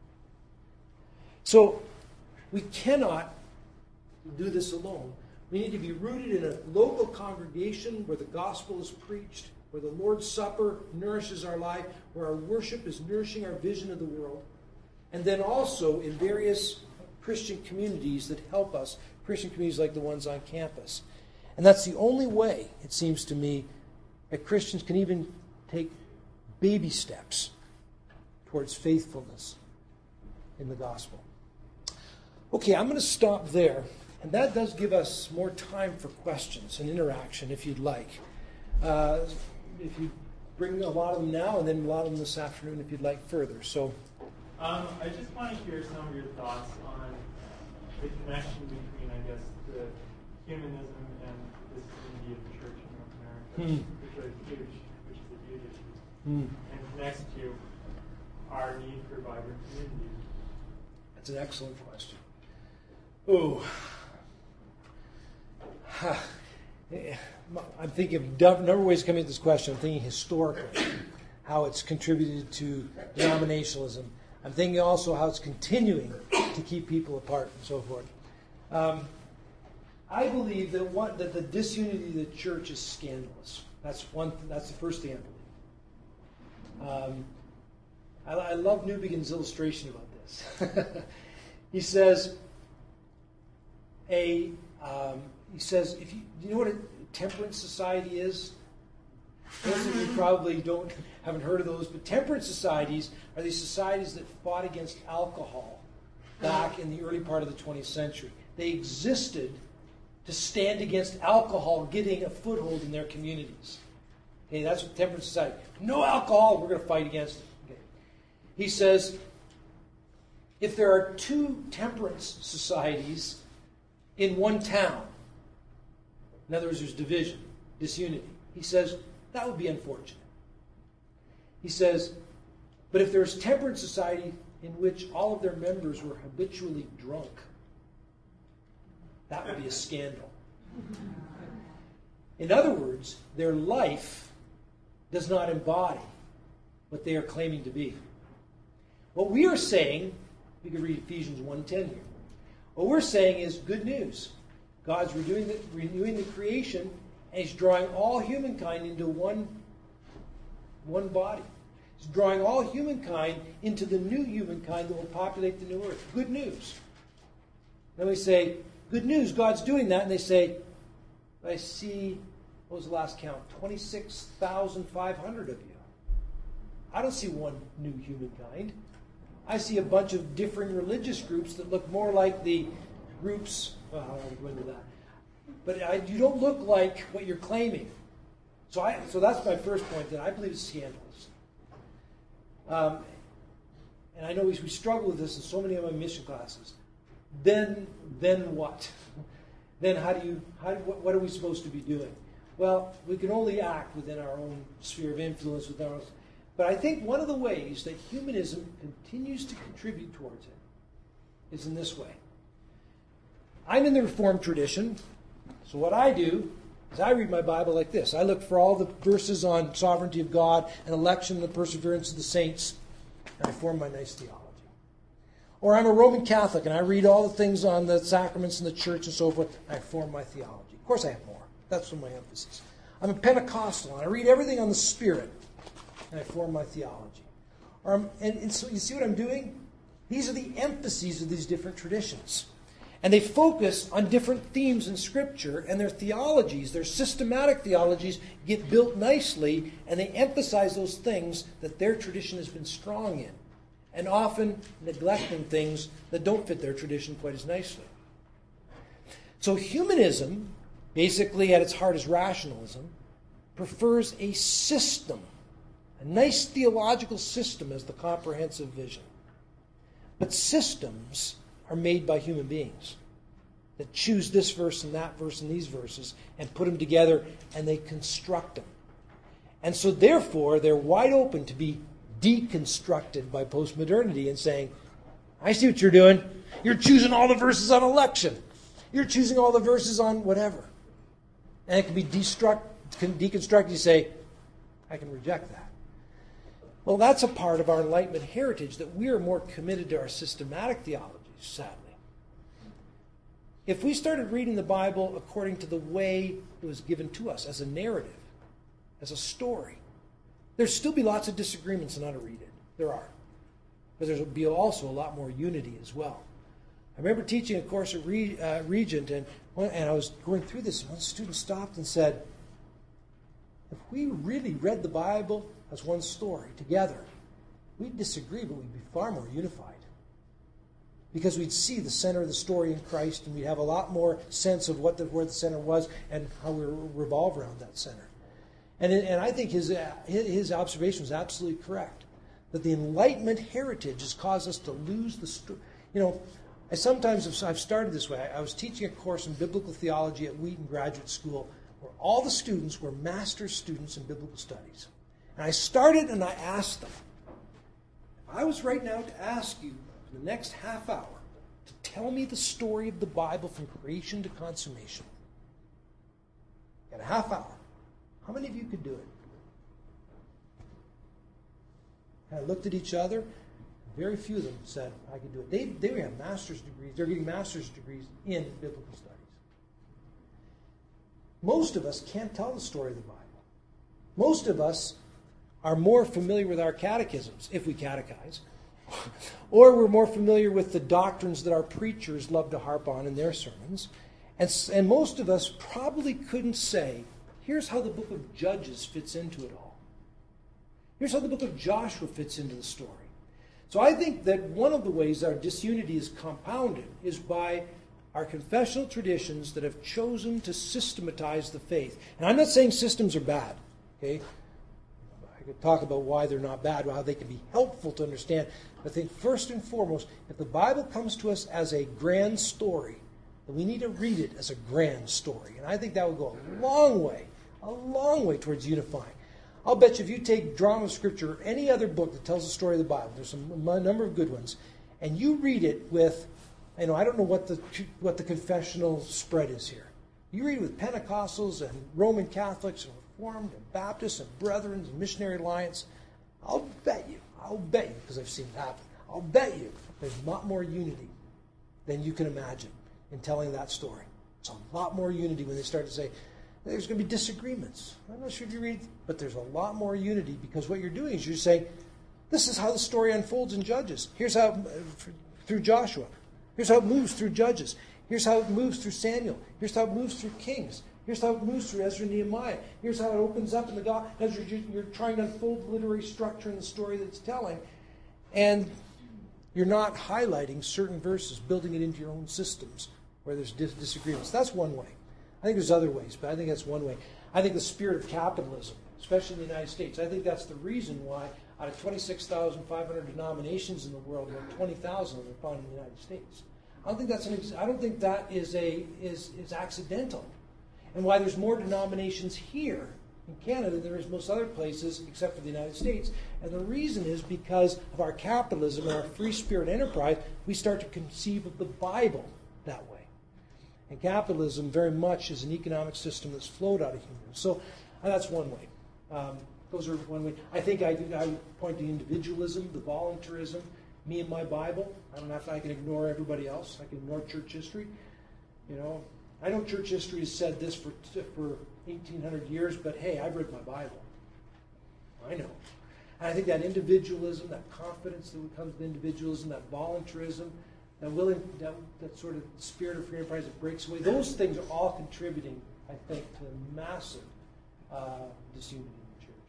So we cannot do this alone. We need to be rooted in a local congregation where the gospel is preached, where the Lord's Supper nourishes our life, where our worship is nourishing our vision of the world, and then also in various Christian communities that help us, Christian communities like the ones on campus. And that's the only way, it seems to me, that Christians can even take baby steps towards faithfulness in the gospel. Okay, I'm going to stop there. And that does give us more time for questions and interaction, if you'd like. If you bring a lot of them now, and then a lot of them this afternoon, if you'd like further. So, I just want to hear some of your thoughts on the connection between, I guess, the humanism and this unity of the church in North America, which is a huge issue, and connects to our need for vibrant communities. That's an excellent question. Oh. I'm thinking of a number of ways of coming at this question. I'm thinking historically, how it's contributed to denominationalism. I'm thinking also how it's continuing to keep people apart and so forth. I believe that the disunity of the church is scandalous. That's the first thing I believe. I love Newbegin's illustration about this. He says, if you know what a temperance society is? Most of you probably haven't heard of those, but temperance societies are these societies that fought against alcohol back in the early part of the 20th century. They existed to stand against alcohol getting a foothold in their communities. Okay, that's what temperance society. No alcohol, we're going to fight against it. Okay. He says, if there are two temperance societies in one town, in other words, there's division, disunity, he says, that would be unfortunate. He says, but if there's temperance society in which all of their members were habitually drunk, that would be a scandal. In other words, their life does not embody what they are claiming to be. What we are saying, we can read Ephesians 1:10 here. What we're saying is good news. God's renewing the creation, and He's drawing all humankind into one body. He's drawing all humankind into the new humankind that will populate the new earth. Good news. Then we say, good news, God's doing that. And they say, I see, what was the last count? 26,500 of you. I don't see one new humankind. I see a bunch of differing religious groups that look more like the groups, well, I don't want to go into that. But you don't look like what you're claiming. So that's my first point, that I believe it's scandalous. And I know we struggle with this in so many of my mission classes. Then what? Then what are we supposed to be doing? Well, we can only act within our own sphere of influence. But I think one of the ways that humanism continues to contribute towards it is in this way. I'm in the Reformed tradition, so what I do is I read my Bible like this. I look for all the verses on sovereignty of God and election and the perseverance of the saints, and I form my nice theology. Or I'm a Roman Catholic, and I read all the things on the sacraments and the church and so forth, and I form my theology. Of course I have more. That's my emphasis. I'm a Pentecostal, and I read everything on the Spirit, and I form my theology. And so you see what I'm doing? These are the emphases of these different traditions. And they focus on different themes in Scripture, and their theologies, their systematic theologies, get built nicely, and they emphasize those things that their tradition has been strong in, and often neglecting things that don't fit their tradition quite as nicely. So humanism, basically at its heart is rationalism, prefers a system, a nice theological system as the comprehensive vision. But systems are made by human beings that choose this verse and that verse and these verses and put them together, and they construct them. And so therefore, they're wide open to be deconstructed by postmodernity and saying, I see what you're doing. You're choosing all the verses on election. You're choosing all the verses on whatever. And it can be deconstructed. You say, I can reject that. Well, that's a part of our Enlightenment heritage, that we are more committed to our systematic theologies, sadly. If we started reading the Bible according to the way it was given to us, as a narrative, as a story, there'd still be lots of disagreements on how to read it. There are. But there'll be also a lot more unity as well. I remember teaching a course at Regent, and I was going through this, and one student stopped and said, if we really read the Bible as one story together, we'd disagree, but we'd be far more unified. Because we'd see the center of the story in Christ, and we'd have a lot more sense of where the center was and how we revolve around that center. And I think his observation was absolutely correct, that the Enlightenment heritage has caused us to lose the story. I've started this way. I was teaching a course in biblical theology at Wheaton Graduate School, where all the students were master's students in biblical studies. And I started and I asked them, if I was right now to ask you in the next half hour to tell me the story of the Bible from creation to consummation, in a half hour, how many of you could do it? And I looked at each other. Very few of them said, I could do it. They have master's degrees. They're getting master's degrees in biblical studies. most of us can't tell the story of the Bible. Most of us are more familiar with our catechisms, if we catechize, or we're more familiar with the doctrines that our preachers love to harp on in their sermons. And most of us probably couldn't say, here's how the book of Judges fits into it all. Here's how the book of Joshua fits into the story. So I think that one of the ways our disunity is compounded is by our confessional traditions that have chosen to systematize the faith. And I'm not saying systems are bad. Okay? I could talk about why they're not bad, how they can be helpful to understand. But I think first and foremost, if the Bible comes to us as a grand story, then we need to read it as a grand story. And I think that would go a long way towards unifying. I'll bet you if you take Drama of Scripture or any other book that tells the story of the Bible, there's a number of good ones, and you read it with, I don't know what the confessional spread is here. You read it with Pentecostals and Roman Catholics and Reformed and Baptists and Brethren and Missionary Alliance. I'll bet you, because I've seen it happen, I'll bet you there's a lot more unity than you can imagine in telling that story. It's a lot more unity when they start to say, there's going to be disagreements. I'm not sure if you read, but there's a lot more unity because what you're doing is you're saying, this is how the story unfolds in Judges. Here's how, through Joshua. Here's how it moves through Judges. Here's how it moves through Samuel. Here's how it moves through Kings. Here's how it moves through Ezra and Nehemiah. Here's how it opens up in the God. As you're trying to unfold the literary structure in the story that it's telling. And you're not highlighting certain verses, building it into your own systems where there's disagreements. That's one way. I think there's other ways, but I think that's one way. I think the spirit of capitalism, especially in the United States, I think that's the reason why out of 26,500 denominations in the world, 20,000 are found in the United States. I don't think that is accidental. And why there's more denominations here in Canada than there is most other places except for the United States. And the reason is because of our capitalism and our free spirit enterprise, we start to conceive of the Bible that way. And capitalism very much is an economic system that's flowed out of humans. So that's one way. Those are one way. I think I point to individualism, the voluntarism, me and my Bible. I can ignore everybody else. I can ignore church history. I know church history has said this for 1,800 years, but hey, I've read my Bible. I know. And I think that individualism, that confidence that comes with individualism, that voluntarism, that sort of spirit of free enterprise that breaks away, those things are all contributing, I think, to a massive disunity in the church.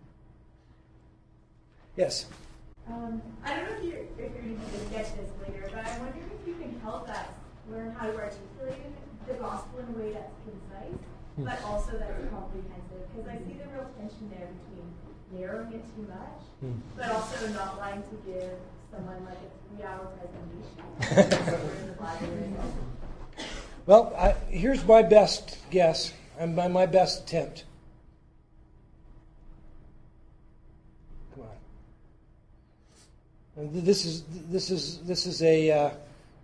Yes? I don't know if you're going to get this later, but I'm wondering if you can help us learn how to articulate the gospel in a way that's concise, but also that's comprehensive. Because I see the real tension there between narrowing it too much, but also not wanting to give someone like a 3-hour presentation. Well, here's my best guess and my best attempt. Come on. And this is a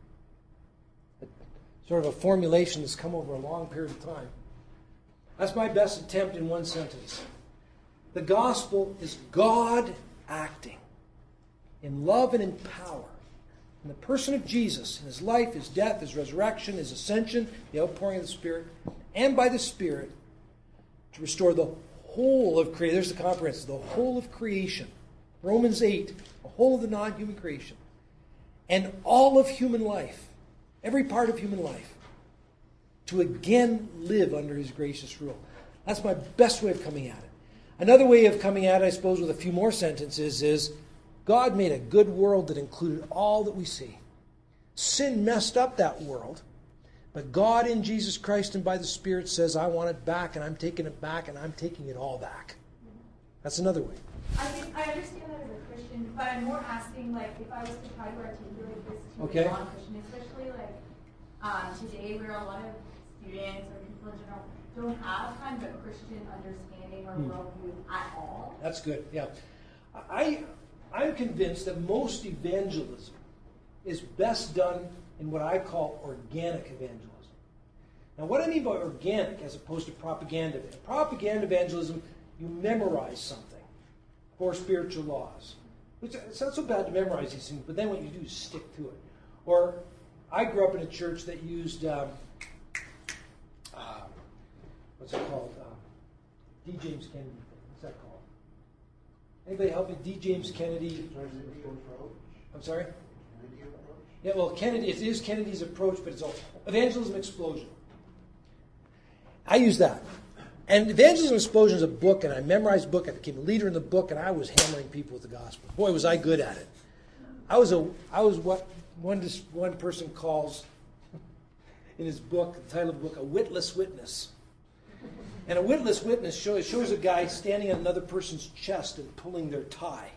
sort of a formulation that's come over a long period of time. That's my best attempt in one sentence. The gospel is God acting in love and in power, in the person of Jesus, in his life, his death, his resurrection, his ascension, the outpouring of the Spirit, and by the Spirit to restore the whole of creation. There's the comprehensive, the whole of creation. Romans 8, the whole of the non-human creation. And all of human life, every part of human life, to again live under his gracious rule. That's my best way of coming at it. Another way of coming at it, I suppose, with a few more sentences is, God made a good world that included all that we see. Sin messed up that world, but God in Jesus Christ and by the Spirit says, I want it back, and I'm taking it back, and I'm taking it all back. That's another way. I understand that as a Christian, but I'm more asking, if I was to try to articulate this to a non-Christian, especially today where a lot of students or people in general don't have kind of a Christian understanding or worldview at all. That's good, yeah. I'm convinced that most evangelism is best done in what I call organic evangelism. Now, what I mean by organic as opposed to propaganda. Propaganda evangelism, you memorize something. 4 spiritual laws. It's not so bad to memorize these things, but then what you do is stick to it. Or I grew up in a church that used what's it called? D. James Kennedy thing. What's that called? Anybody help me? D. James Kennedy. I'm sorry? Kennedy approach? Yeah, well, Kennedy, it is Kennedy's approach, but it's all Evangelism Explosion. I use that. And Evangelism Explosion is a book, and I memorized the book. I became a leader in the book, and I was hammering people with the gospel. Boy, was I good at it. I was what one person calls in his book, the title of the book, a witless witness. And a witless witness shows a guy standing on another person's chest and pulling their tie.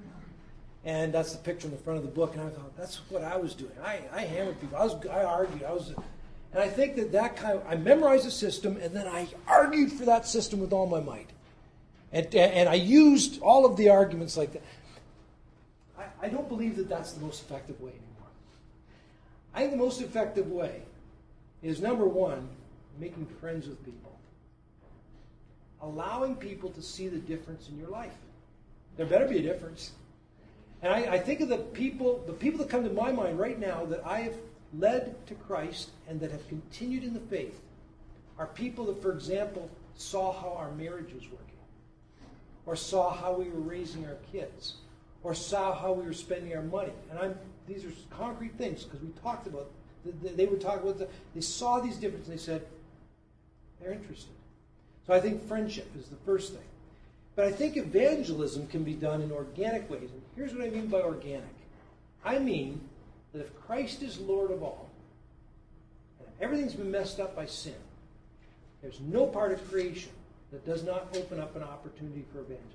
And that's the picture in the front of the book. And I thought, that's what I was doing. I hammered people. I argued. And I think I memorized the system, and then I argued for that system with all my might. And I used all of the arguments like that. I don't believe that that's the most effective way anymore. I think the most effective way is, number one, making friends with people. Allowing people to see the difference in your life. There better be a difference. And I think of the people that come to my mind right now that I have led to Christ and that have continued in the faith are people that, for example, saw how our marriage was working, or saw how we were raising our kids, or saw how we were spending our money. And these are concrete things because we talked about. They would talk about. They saw these differences and they said they're interested. So I think friendship is the first thing. But I think evangelism can be done in organic ways. And here's what I mean by organic. I mean that if Christ is Lord of all, and everything's been messed up by sin, there's no part of creation that does not open up an opportunity for evangelism.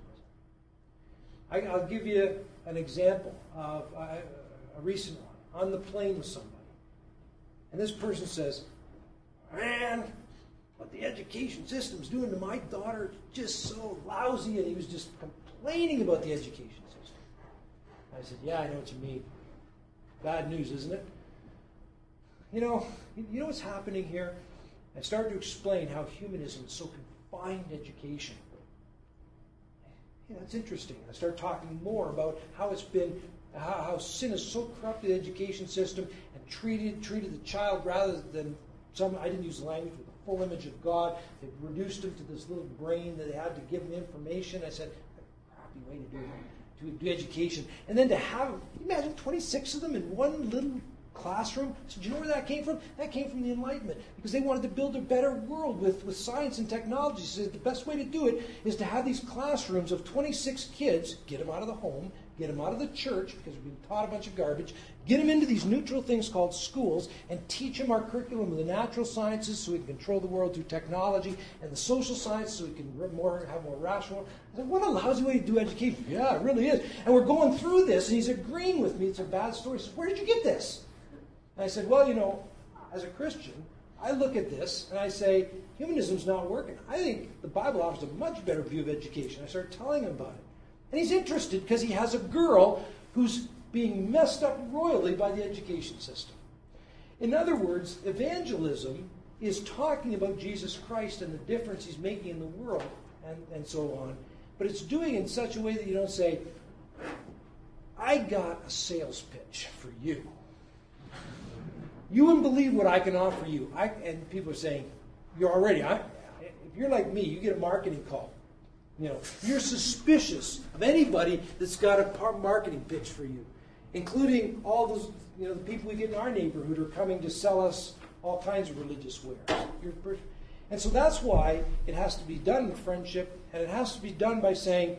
I'll give you an example of a recent one. On the plane with somebody. And this person says, man, what the education system's doing to my daughter is just so lousy. And he was just complaining about the education system. I said, yeah, I know what you mean. Bad news, isn't it? You know what's happening here? I started to explain how humanism is so confined to education. Yeah, that's interesting. I started talking more about how it's been, how sin has so corrupted the education system and treated the child rather than I didn't use the language, with the full image of God. They reduced him to this little brain that they had to give him information. I said, crappy way to do education. And then to have, can you imagine 26 of them in one little classroom? So do you know where that came from? That came from the Enlightenment, because they wanted to build a better world with science and technology. So the best way to do it is to have these classrooms of 26 kids, get them out of the home, get them out of the church, because we've been taught a bunch of garbage, get them into these neutral things called schools, and teach them our curriculum of the natural sciences so we can control the world through technology, and the social sciences so we can have more rational. I said, what a lousy way to do education. Yeah, it really is. And we're going through this, and he's agreeing with me. It's a bad story. He says, where did you get this? And I said, well, as a Christian, I look at this and I say, humanism's not working. I think the Bible offers a much better view of education. I started telling him about it. And he's interested because he has a girl who's being messed up royally by the education system. In other words, evangelism is talking about Jesus Christ and the difference he's making in the world and so on. But it's doing it in such a way that you don't say, I got a sales pitch for you. You wouldn't believe what I can offer you. And people are saying, you're already, if you're like me, you get a marketing call. You're suspicious of anybody that's got a marketing pitch for you, including all those, the people we get in our neighborhood who are coming to sell us all kinds of religious wares. And so that's why it has to be done in friendship, and it has to be done by saying,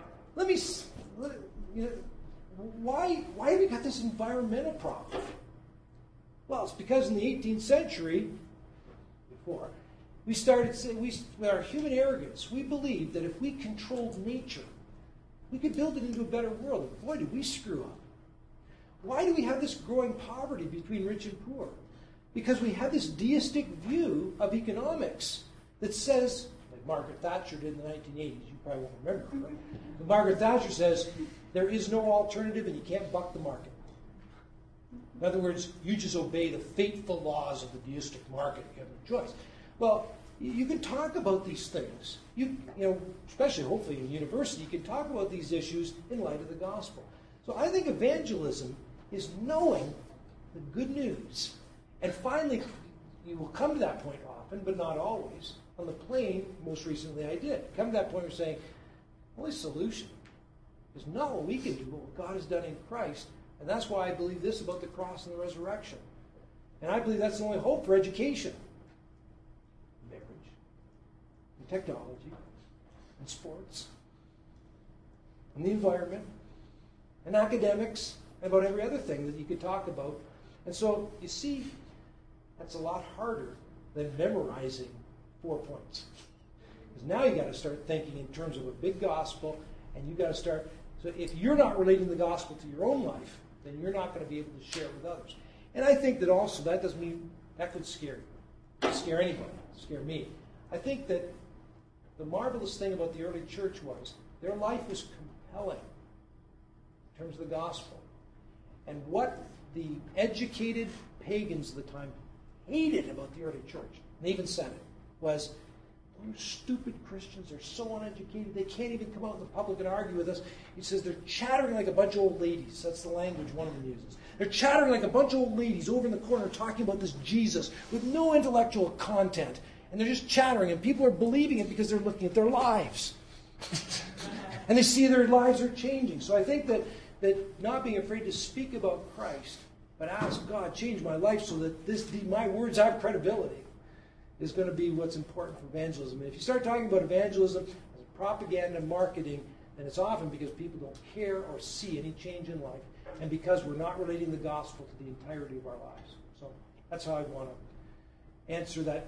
why have we got this environmental problem? Well, it's because in the 18th century, before, we started saying, with our human arrogance, we believed that if we controlled nature, we could build it into a better world. And boy, did we screw up. Why do we have this growing poverty between rich and poor? Because we have this deistic view of economics that says, like Margaret Thatcher did in the 1980s, you probably won't remember, but Margaret Thatcher says, there is no alternative and you can't buck the market. In other words, you just obey the fateful laws of the deistic market. You have no choice. Well, you can talk about these things. Especially hopefully in university, you can talk about these issues in light of the gospel. So I think evangelism is knowing the good news. And finally, you will come to that point often, but not always, On the plane, most recently I did. Come to that point where we're saying, the only solution is not what we can do, but what God has done in Christ. And that's why I believe this about the cross and the resurrection. And I believe that's the only hope for education. Marriage, and technology, and sports, and the environment, and academics, and about every other thing that you could talk about. And so, you see, that's a lot harder than memorizing 4 points. Because now you got to start thinking in terms of a big gospel, and you got to start. So if you're not relating the gospel to your own life, then you're not going to be able to share it with others. And I think that also that doesn't mean that could scare you, scare anybody, scare me. I think that the marvelous thing about the early church was their life was compelling in terms of the gospel. And what the educated pagans of the time hated about the early church, and they even said it, was, you stupid Christians are so uneducated, they can't even come out in the public and argue with us. He says they're chattering like a bunch of old ladies. That's the language one of them uses. They're chattering like a bunch of old ladies over in the corner talking about this Jesus with no intellectual content. And they're just chattering, and people are believing it because they're looking at their lives. And they see their lives are changing. So I think that not being afraid to speak about Christ, but ask God, change my life so that my words have credibility, is going to be what's important for evangelism. And if you start talking about evangelism as propaganda and marketing, then it's often because people don't care or see any change in life, and because we're not relating the gospel to the entirety of our lives. So that's how I want to answer that